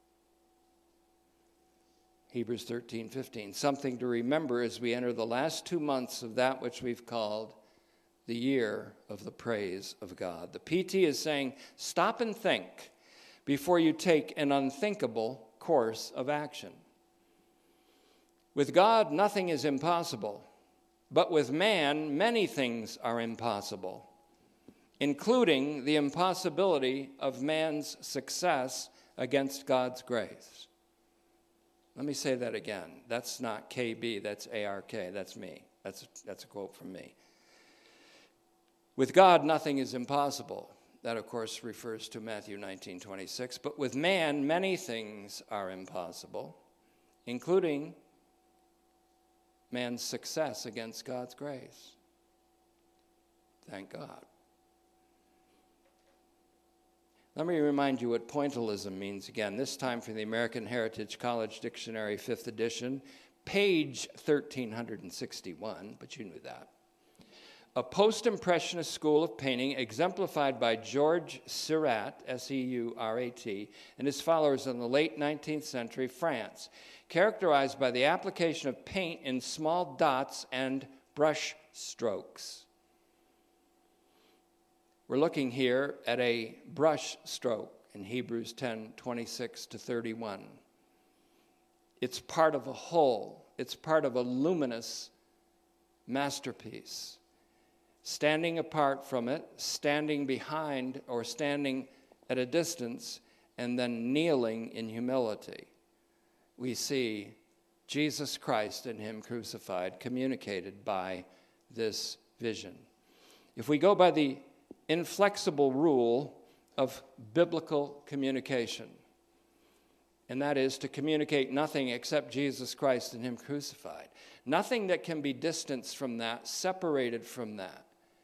Hebrews thirteen fifteen, something to remember as we enter the last two months of that which we've called the year of the praise of God. The P T is saying, stop and think before you take an unthinkable course of action. With God, nothing is impossible, but with man, many things are impossible, including the impossibility of man's success against God's grace. Let me say that again. That's not K B, that's A R K, that's me. That's, that's a quote from me. With God, nothing is impossible. That, of course, refers to Matthew nineteen twenty-six. But with man, many things are impossible, including man's success against God's grace. Thank God. Let me remind you what pointillism means again, this time from the American Heritage College Dictionary, fifth edition, page thirteen sixty-one, but you knew that. A post-impressionist school of painting exemplified by George Seurat, S E U R A T, and his followers in the late nineteenth century France, characterized by the application of paint in small dots and brush strokes. We're looking here at a brush stroke in Hebrews ten twenty-six to thirty-one. It's part of a whole. It's part of a luminous masterpiece. Standing apart from it, standing behind or standing at a distance, and then kneeling in humility, we see Jesus Christ and him crucified, communicated by this vision. If we go by the inflexible rule of biblical communication, and that is to communicate nothing except Jesus Christ and him crucified, nothing that can be distanced from that, separated from that.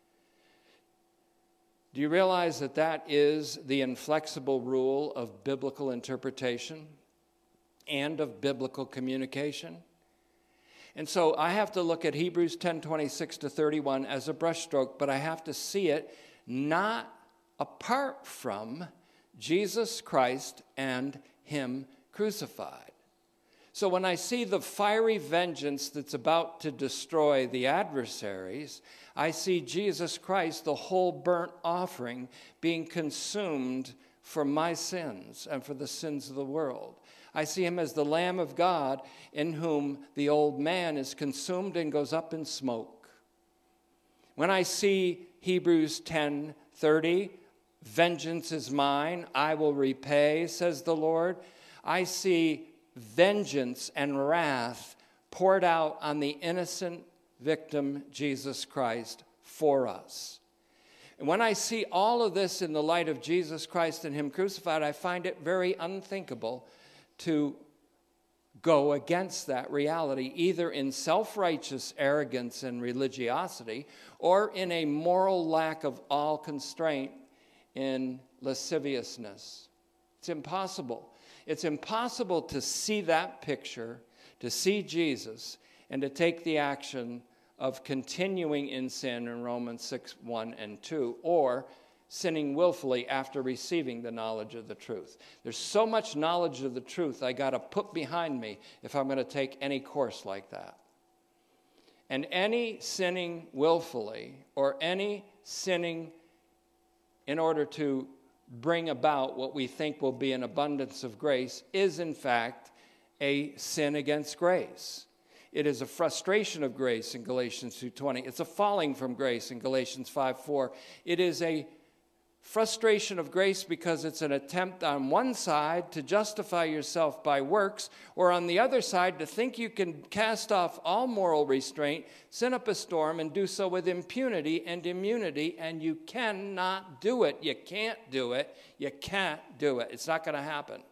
Do you realize that that is the inflexible rule of biblical interpretation and of biblical communication? And so I have to look at Hebrews ten twenty-six to thirty-one as a brushstroke, but I have to see it not apart from Jesus Christ and him crucified. So when I see the fiery vengeance that's about to destroy the adversaries, I see Jesus Christ, the whole burnt offering, being consumed for my sins and for the sins of the world. I see him as the Lamb of God in whom the old man is consumed and goes up in smoke. When I see Hebrews ten thirty, vengeance is mine, I will repay, says the Lord, I see vengeance and wrath poured out on the innocent victim, Jesus Christ, for us. And when I see all of this in the light of Jesus Christ and him crucified, I find it very unthinkable to go against that reality, either in self-righteous arrogance and religiosity, or in a moral lack of all constraint in lasciviousness. It's impossible. It's impossible to see that picture, to see Jesus, and to take the action of continuing in sin in Romans six, one and two, or sinning willfully after receiving the knowledge of the truth. There's so much knowledge of the truth I got to put behind me if I'm going to take any course like that. And any sinning willfully, or any sinning in order to bring about what we think will be an abundance of grace, is in fact a sin against grace. It is a frustration of grace in Galatians two twenty. It's a falling from grace in Galatians five four. It is a frustration of grace because it's an attempt on one side to justify yourself by works, or on the other side to think you can cast off all moral restraint, sin up a storm, and do so with impunity and immunity, and you cannot do it. You can't do it. You can't do it. It's not going to happen.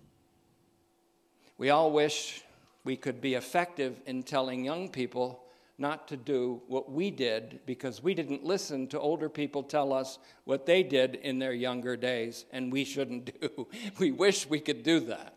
We all wish we could be effective in telling young people not to do what we did because we didn't listen to older people tell us what they did in their younger days, and we shouldn't do. We wish we could do that.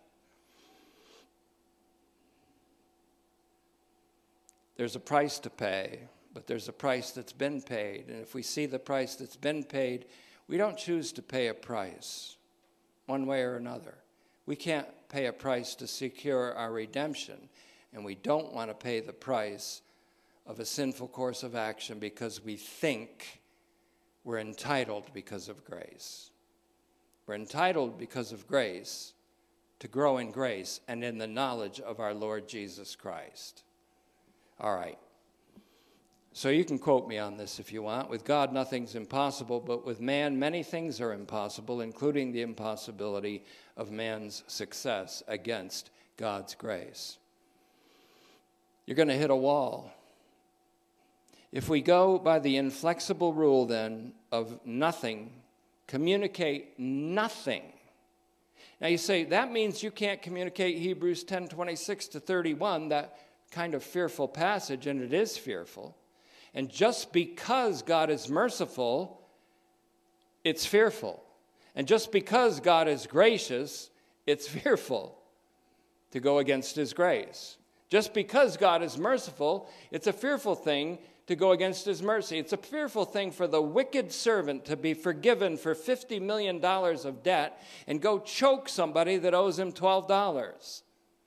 There's a price to pay, but there's a price that's been paid. And if we see the price that's been paid, we don't choose to pay a price one way or another. We can't pay a price to secure our redemption, and we don't want to pay the price of a sinful course of action because we think we're entitled because of grace. We're entitled because of grace to grow in grace and in the knowledge of our Lord Jesus Christ. All right. So you can quote me on this if you want. With God, nothing's impossible, but with man, many things are impossible, including the impossibility of man's success against God's grace. You're going to hit a wall. If we go by the inflexible rule, then, of nothing, communicate nothing. Now you say, that means you can't communicate Hebrews ten twenty-six to thirty-one, that kind of fearful passage, and it is fearful. And just because God is merciful, it's fearful. And just because God is gracious, it's fearful to go against his grace. Just because God is merciful, it's a fearful thing to go against his mercy. It's a fearful thing for the wicked servant to be forgiven for fifty million dollars of debt and go choke somebody that owes him twelve dollars.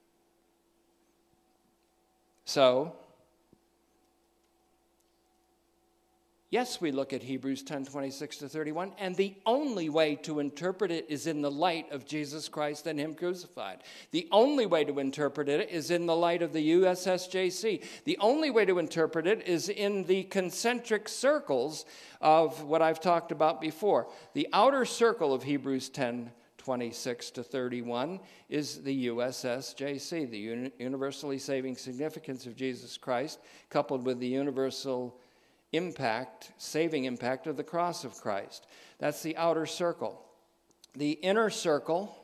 So, yes, we look at Hebrews ten twenty-six to thirty-one, and the only way to interpret it is in the light of Jesus Christ and him crucified. The only way to interpret it is in the light of the U S S J C. The only way to interpret it is in the concentric circles of what I've talked about before. The outer circle of Hebrews ten twenty-six to thirty-one is the U S S J C, the uni- universally saving significance of Jesus Christ, coupled with the universal impact, saving impact of the cross of Christ. That's the outer circle. The inner circle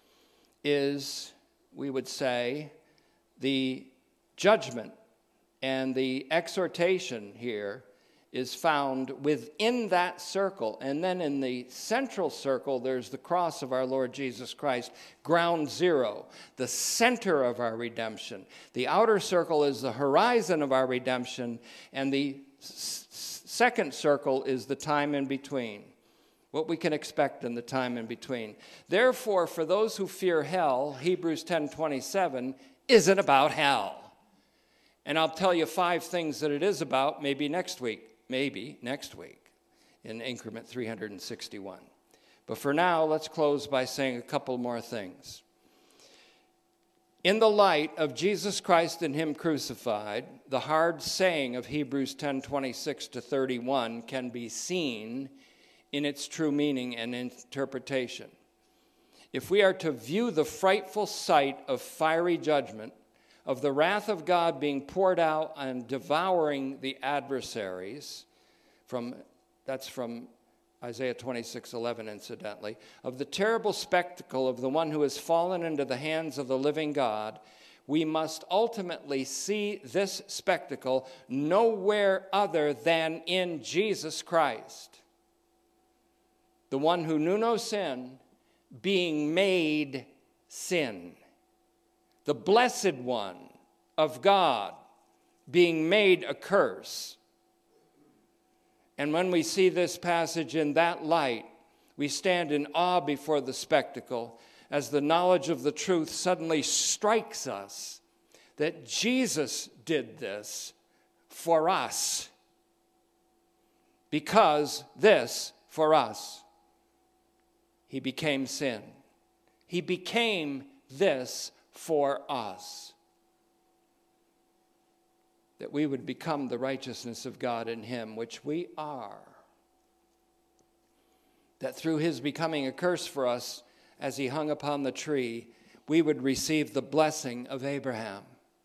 is, we would say, the judgment, and the exhortation here is found within that circle. And then in the central circle, there's the cross of our Lord Jesus Christ, ground zero, the center of our redemption. The outer circle is the horizon of our redemption, and the s- second circle is the time in between, what we can expect in the time in between. Therefore, for those who fear hell, Hebrews ten twenty-seven isn't about hell. And I'll tell you five things that it is about maybe next week. Maybe next week in increment three hundred sixty-one. But for now, let's close by saying a couple more things. In the light of Jesus Christ and him crucified, the hard saying of Hebrews ten twenty-six to thirty-one can be seen in its true meaning and interpretation. If we are to view the frightful sight of fiery judgment, of the wrath of God being poured out and devouring the adversaries, from that's from Isaiah twenty-six eleven, incidentally, of the terrible spectacle of the one who has fallen into the hands of the living God, we must ultimately see this spectacle nowhere other than in Jesus Christ, the one who knew no sin, being made sin. The blessed one of God being made a curse. And when we see this passage in that light, we stand in awe before the spectacle as the knowledge of the truth suddenly strikes us that Jesus did this for us. Because this, for us, he became sin. He became this for us, that we would become the righteousness of God in him, which we are. That through his becoming a curse for us as he hung upon the tree, we would receive the blessing of Abraham.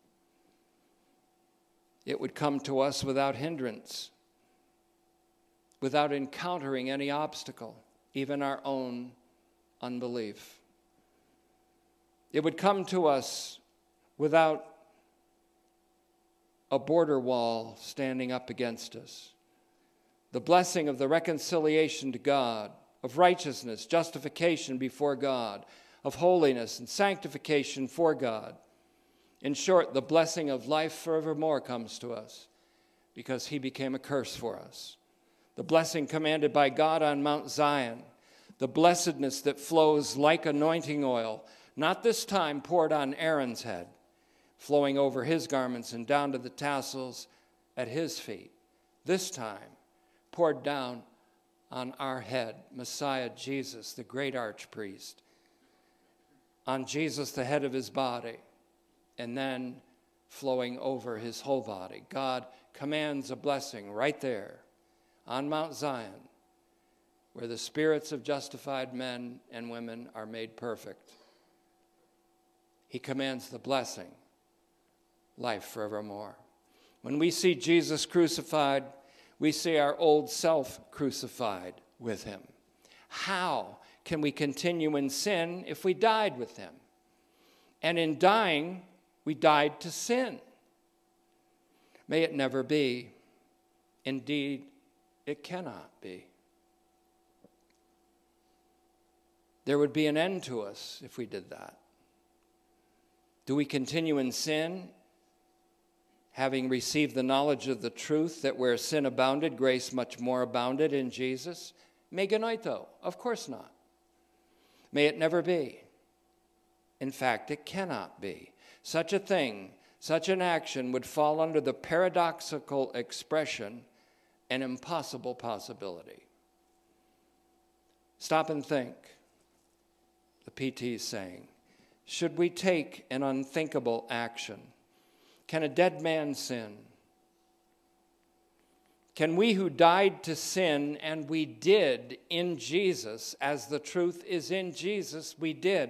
It would come to us without hindrance, without encountering any obstacle, even our own unbelief. It would come to us without a border wall standing up against us. The blessing of the reconciliation to God, of righteousness, justification before God, of holiness and sanctification for God. In short, the blessing of life forevermore comes to us because he became a curse for us. The blessing commanded by God on Mount Zion, the blessedness that flows like anointing oil, not this time poured on Aaron's head, flowing over his garments and down to the tassels at his feet. This time poured down on our head, Messiah Jesus, the great archpriest, on Jesus, the head of his body, and then flowing over his whole body. God commands a blessing right there on Mount Zion, where the spirits of justified men and women are made perfect. He commands the blessing, life forevermore. When we see Jesus crucified, we see our old self crucified with him. How can we continue in sin if we died with him? And in dying, we died to sin. May it never be. Indeed, it cannot be. There would be an end to us if we did that. Do we continue in sin, having received the knowledge of the truth that where sin abounded, grace much more abounded in Jesus? Meganoito, of course not. May it never be. In fact, it cannot be. Such a thing, such an action would fall under the paradoxical expression, an impossible possibility. Stop and think, the P T is saying. Should we take an unthinkable action? Can a dead man sin? Can we who died to sin, and we did in Jesus, as the truth is in Jesus, we did,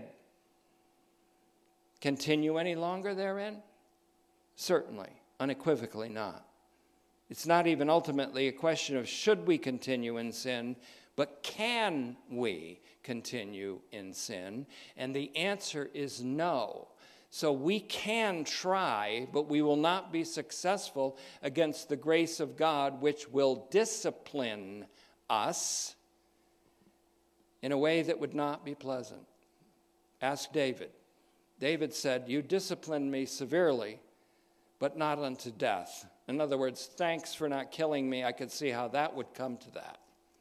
continue any longer therein? Certainly, unequivocally not. It's not even ultimately a question of should we continue in sin, but can we continue in sin? And the answer is no. So we can try, but we will not be successful against the grace of God, which will discipline us in a way that would not be pleasant. Ask David. David said, "You disciplined me severely, but not unto death." In other words, thanks for not killing me. I could see how that would come to that.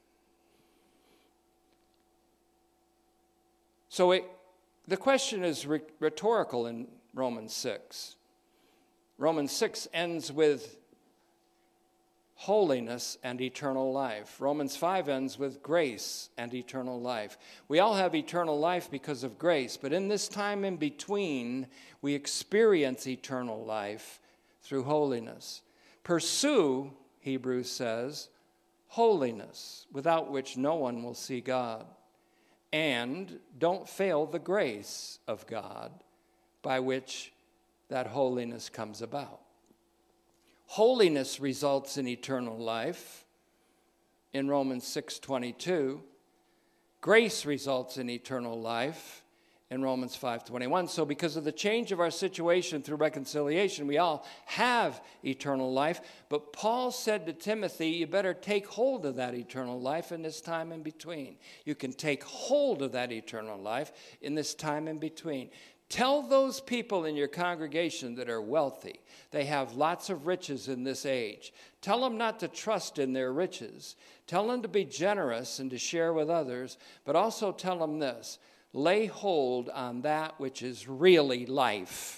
So it, the question is rhetorical in Romans six. Romans six ends with holiness and eternal life. Romans five ends with grace and eternal life. We all have eternal life because of grace, but in this time in between, we experience eternal life through holiness. Pursue, Hebrews says, holiness, without which no one will see God. And don't fail the grace of God by which that holiness comes about. Holiness results in eternal life in Romans six twenty-two. Grace results in eternal life in Romans five twenty-one. So because of the change of our situation through reconciliation, we all have eternal life. But Paul said to Timothy, you better take hold of that eternal life in this time in between. You can take hold of that eternal life in this time in between. Tell those people in your congregation that are wealthy, they have lots of riches in this age. Tell them not to trust in their riches. Tell them to be generous and to share with others, but also tell them this: lay hold on that which is really life.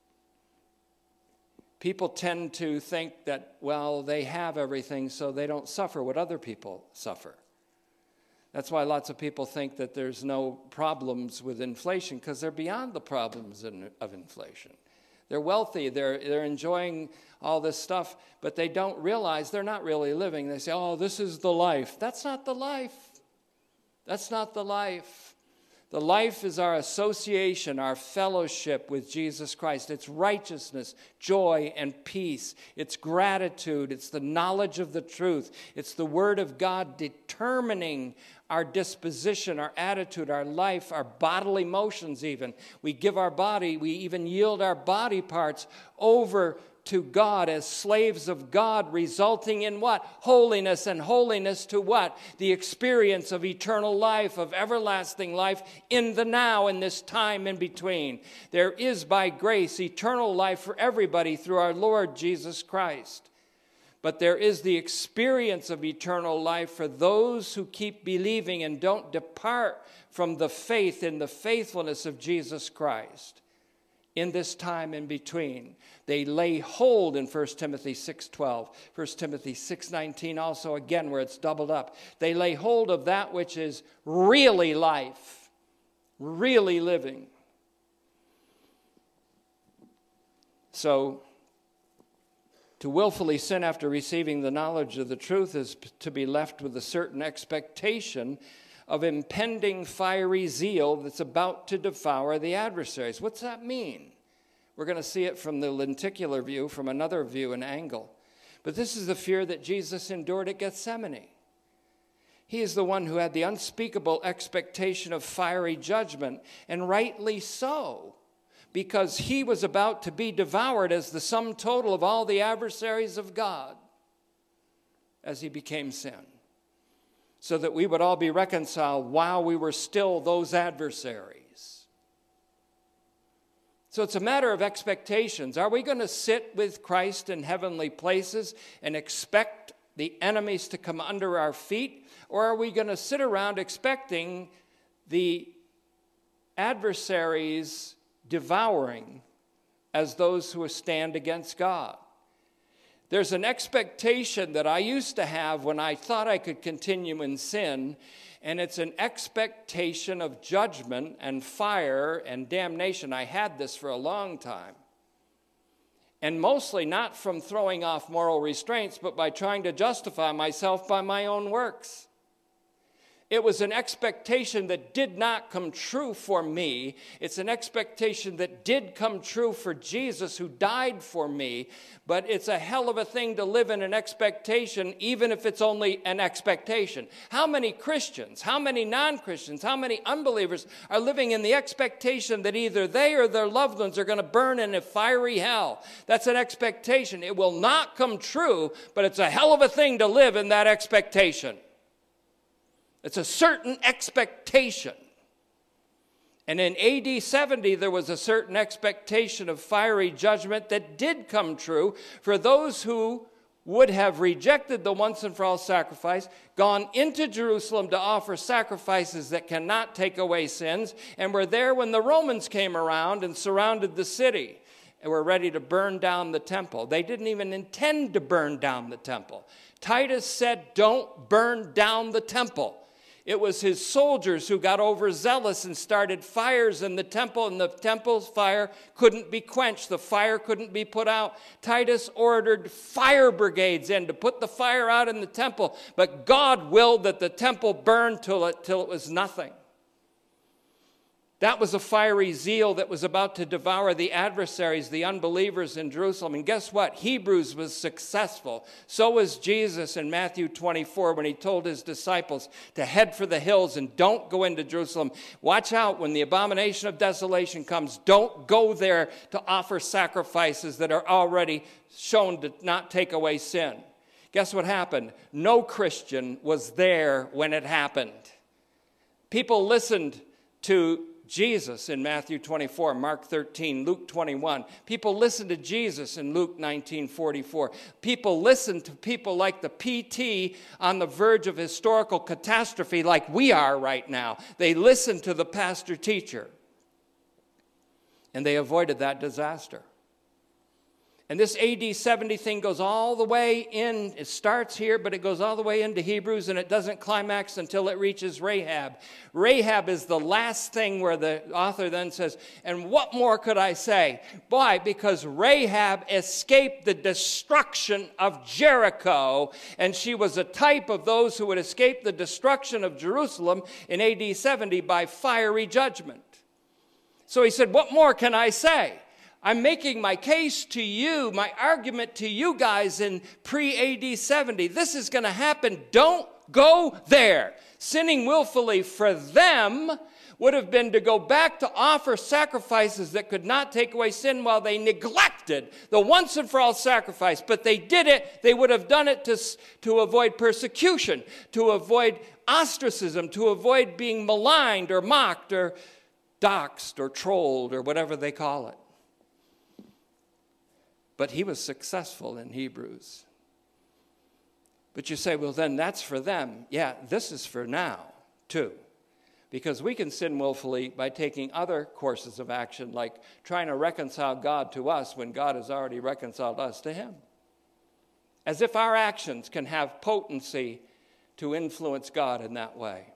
People tend to think that, well, they have everything, so they don't suffer what other people suffer. That's why lots of people think that there's no problems with inflation, because they're beyond the problems in, of inflation. They're wealthy, they're, they're enjoying all this stuff, but they don't realize they're not really living. They say, oh, this is the life. That's not the life. That's not the life. The life is our association, our fellowship with Jesus Christ. It's righteousness, joy, and peace. It's gratitude. It's the knowledge of the truth. It's the Word of God determining our disposition, our attitude, our life, our bodily motions even. We give our body, we even yield our body parts over to God as slaves of God, resulting in what? Holiness, and holiness to what? The experience of eternal life, of everlasting life in the now, in this time in between. There is by grace eternal life for everybody through our Lord Jesus Christ. But there is the experience of eternal life for those who keep believing and don't depart from the faith in the faithfulness of Jesus Christ. In this time in between, they lay hold in First Timothy six twelve, First Timothy six nineteen also, again, where it's doubled up. They lay hold of that which is really life, really living. So, to willfully sin after receiving the knowledge of the truth is to be left with a certain expectation of impending fiery zeal that's about to devour the adversaries. What's that mean? We're going to see it from the lenticular view, from another view and angle. But this is the fear that Jesus endured at Gethsemane. He is the one who had the unspeakable expectation of fiery judgment, and rightly so, because he was about to be devoured as the sum total of all the adversaries of God as he became sin, so that we would all be reconciled while we were still those adversaries. So it's a matter of expectations. Are we going to sit with Christ in heavenly places and expect the enemies to come under our feet? Or are we going to sit around expecting the adversaries devouring as those who stand against God? There's an expectation that I used to have when I thought I could continue in sin, and it's an expectation of judgment and fire and damnation. I had this for a long time. And mostly not from throwing off moral restraints, but by trying to justify myself by my own works. It was an expectation that did not come true for me. It's an expectation that did come true for Jesus, who died for me. But it's a hell of a thing to live in an expectation, even if it's only an expectation. How many Christians, how many non-Christians, how many unbelievers are living in the expectation that either they or their loved ones are going to burn in a fiery hell? That's an expectation. It will not come true, but it's a hell of a thing to live in that expectation. It's a certain expectation. And in A D seventy, there was a certain expectation of fiery judgment that did come true for those who would have rejected the once and for all sacrifice, gone into Jerusalem to offer sacrifices that cannot take away sins, and were there when the Romans came around and surrounded the city and were ready to burn down the temple. They didn't even intend to burn down the temple. Titus said, "Don't burn down the temple." It was his soldiers who got overzealous and started fires in the temple, and the temple's fire couldn't be quenched. The fire couldn't be put out. Titus ordered fire brigades in to put the fire out in the temple, but God willed that the temple burn till it, till it was nothing. That was a fiery zeal that was about to devour the adversaries, the unbelievers in Jerusalem. And guess what? Hebrews was successful. So was Jesus in Matthew twenty-four when he told his disciples to head for the hills and don't go into Jerusalem. Watch out when the abomination of desolation comes. Don't go there to offer sacrifices that are already shown to not take away sin. Guess what happened? No Christian was there when it happened. People listened to Jesus in Matthew twenty-four, Mark thirteen, Luke twenty-one. People listened to Jesus in Luke nineteen forty-four. People listened to people like the P T on the verge of historical catastrophe like we are right now. They listened to the pastor teacher, and they avoided that disaster. And this A D seventy thing goes all the way in. It starts here, but it goes all the way into Hebrews, and it doesn't climax until it reaches Rahab. Rahab is the last thing where the author then says, and what more could I say? Why? Because Rahab escaped the destruction of Jericho, and she was a type of those who would escape the destruction of Jerusalem in A D seventy by fiery judgment. So he said, what more can I say? I'm making my case to you, my argument to you guys in pre-A D seventy. This is going to happen. Don't Go there. Sinning willfully for them would have been to go back to offer sacrifices that could not take away sin while they neglected the once and for all sacrifice. But they did it. They would have done it to, to avoid persecution, to avoid ostracism, to avoid being maligned or mocked or doxed or trolled or whatever they call it. But he was successful in Hebrews. But you say, well, then that's for them. Yeah, this is for now, too. Because we can sin willfully by taking other courses of action, like trying to reconcile God to us when God has already reconciled us to him. As if our actions can have potency to influence God in that way.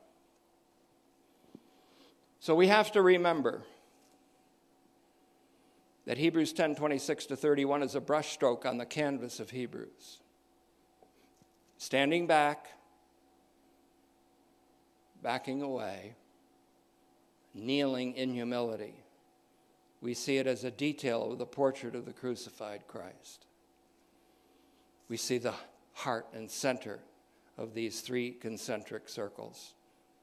So we have to remember that Hebrews ten, twenty-six to thirty-one is a brushstroke on the canvas of Hebrews. Standing back, backing away, kneeling in humility. We see it as a detail of the portrait of the crucified Christ. We see the heart and center of these three concentric circles.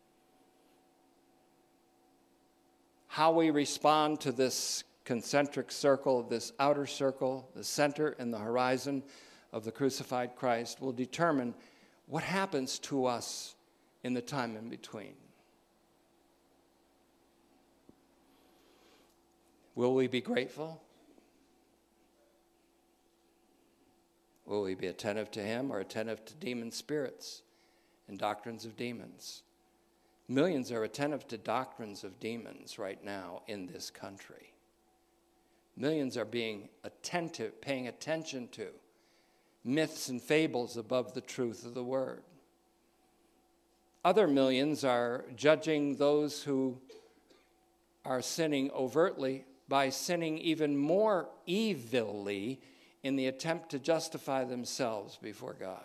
How we respond to this concentric circle, this outer circle, the center and the horizon of the crucified Christ will determine what happens to us in the time in between. Will we be grateful? Will we be attentive to him or attentive to demon spirits and doctrines of demons? Millions are attentive to doctrines of demons right now in this country. Millions are being attentive, paying attention to myths and fables above the truth of the word. Other millions are judging those who are sinning overtly by sinning even more evilly in the attempt to justify themselves before God.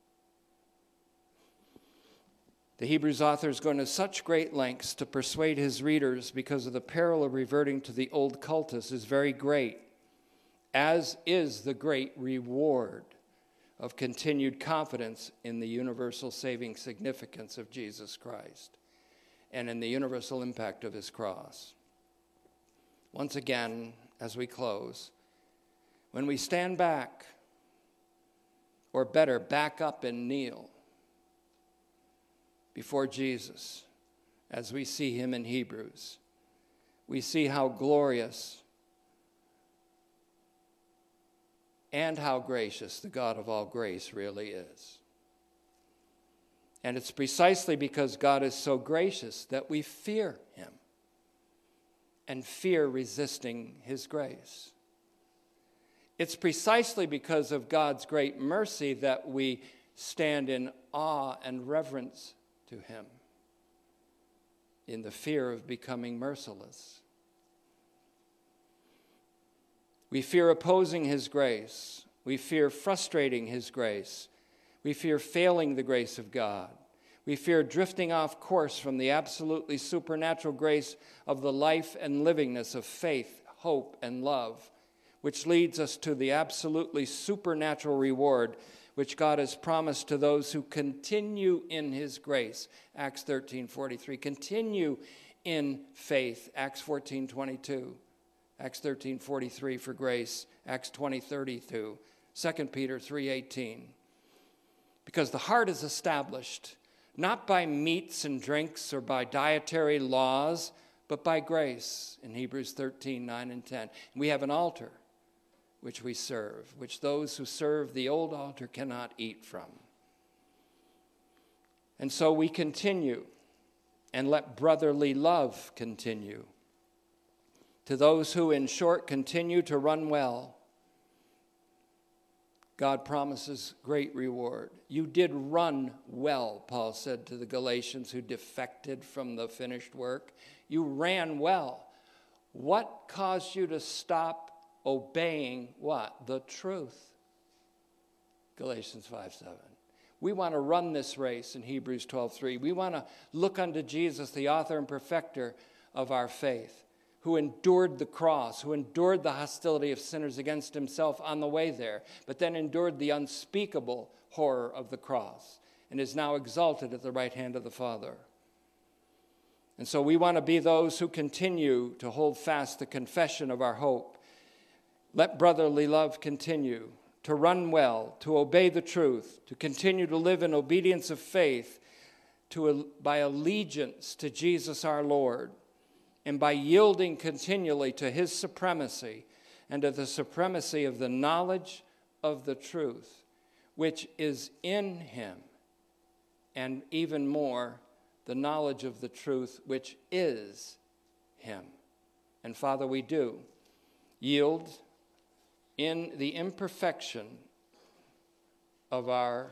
The Hebrews author is going to such great lengths to persuade his readers because of the peril of reverting to the old cultus is very great, as is the great reward of continued confidence in the universal saving significance of Jesus Christ and in the universal impact of his cross. Once again, as we close, when we stand back, or better, back up and kneel before Jesus, as we see him in Hebrews, we see how glorious and how gracious the God of all grace really is. And it's precisely because God is so gracious that we fear him and fear resisting his grace. It's precisely because of God's great mercy that we stand in awe and reverence to him in the fear of becoming merciless. We fear opposing his grace. We fear frustrating his grace. We fear failing the grace of God. We fear drifting off course from the absolutely supernatural grace of the life and livingness of faith, hope, and love, which leads us to the absolutely supernatural reward which God has promised to those who continue in his grace, Acts thirteen forty-three. Continue in faith, Acts fourteen twenty-two. Acts thirteen forty-three for grace, Acts twenty thirty-two, Second Peter three eighteen. Because the heart is established not by meats and drinks or by dietary laws, but by grace in Hebrews thirteen nine and ten. We have an altar which we serve, which those who serve the old altar cannot eat from. And so we continue, and let brotherly love continue. To those who, in short, continue to run well, God promises great reward. You did run well, Paul said to the Galatians who defected from the finished work. You ran well. What caused you to stop obeying what? The truth. Galatians five seven. We want to run this race in Hebrews twelve three. We want to look unto Jesus, the author and perfecter of our faith, who endured the cross, who endured the hostility of sinners against himself on the way there, but then endured the unspeakable horror of the cross and is now exalted at the right hand of the Father. And so we want to be those who continue to hold fast the confession of our hope. Let brotherly love continue, to run well, to obey the truth, to continue to live in obedience of faith, to by allegiance to Jesus our Lord, and by yielding continually to his supremacy and to the supremacy of the knowledge of the truth, which is in him, and even more, the knowledge of the truth, which is him. And Father, we do yield in the imperfection of our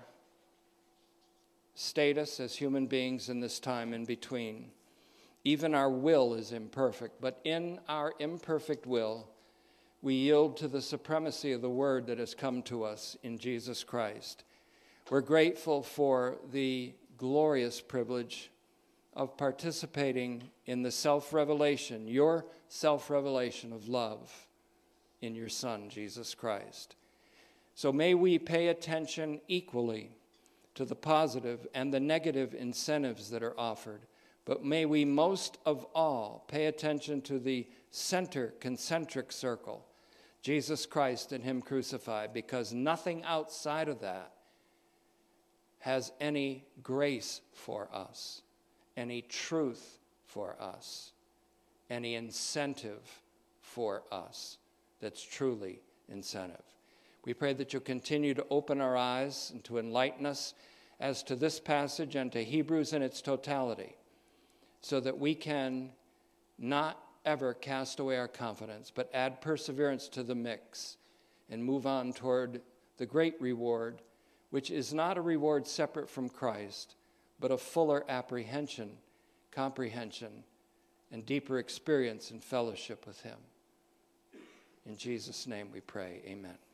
status as human beings in this time in between. Even our will is imperfect, but in our imperfect will, we yield to the supremacy of the word that has come to us in Jesus Christ. We're grateful for the glorious privilege of participating in the self-revelation, your self-revelation of love in your Son, Jesus Christ. So may we pay attention equally to the positive and the negative incentives that are offered, but may we most of all pay attention to the center, concentric circle, Jesus Christ and him crucified, because nothing outside of that has any grace for us, any truth for us, any incentive for us that's truly incentive. We pray that you'll continue to open our eyes and to enlighten us as to this passage and to Hebrews in its totality, so that we can not ever cast away our confidence, but add perseverance to the mix and move on toward the great reward, which is not a reward separate from Christ, but a fuller apprehension, comprehension, and deeper experience and fellowship with him. In Jesus' name we pray, amen.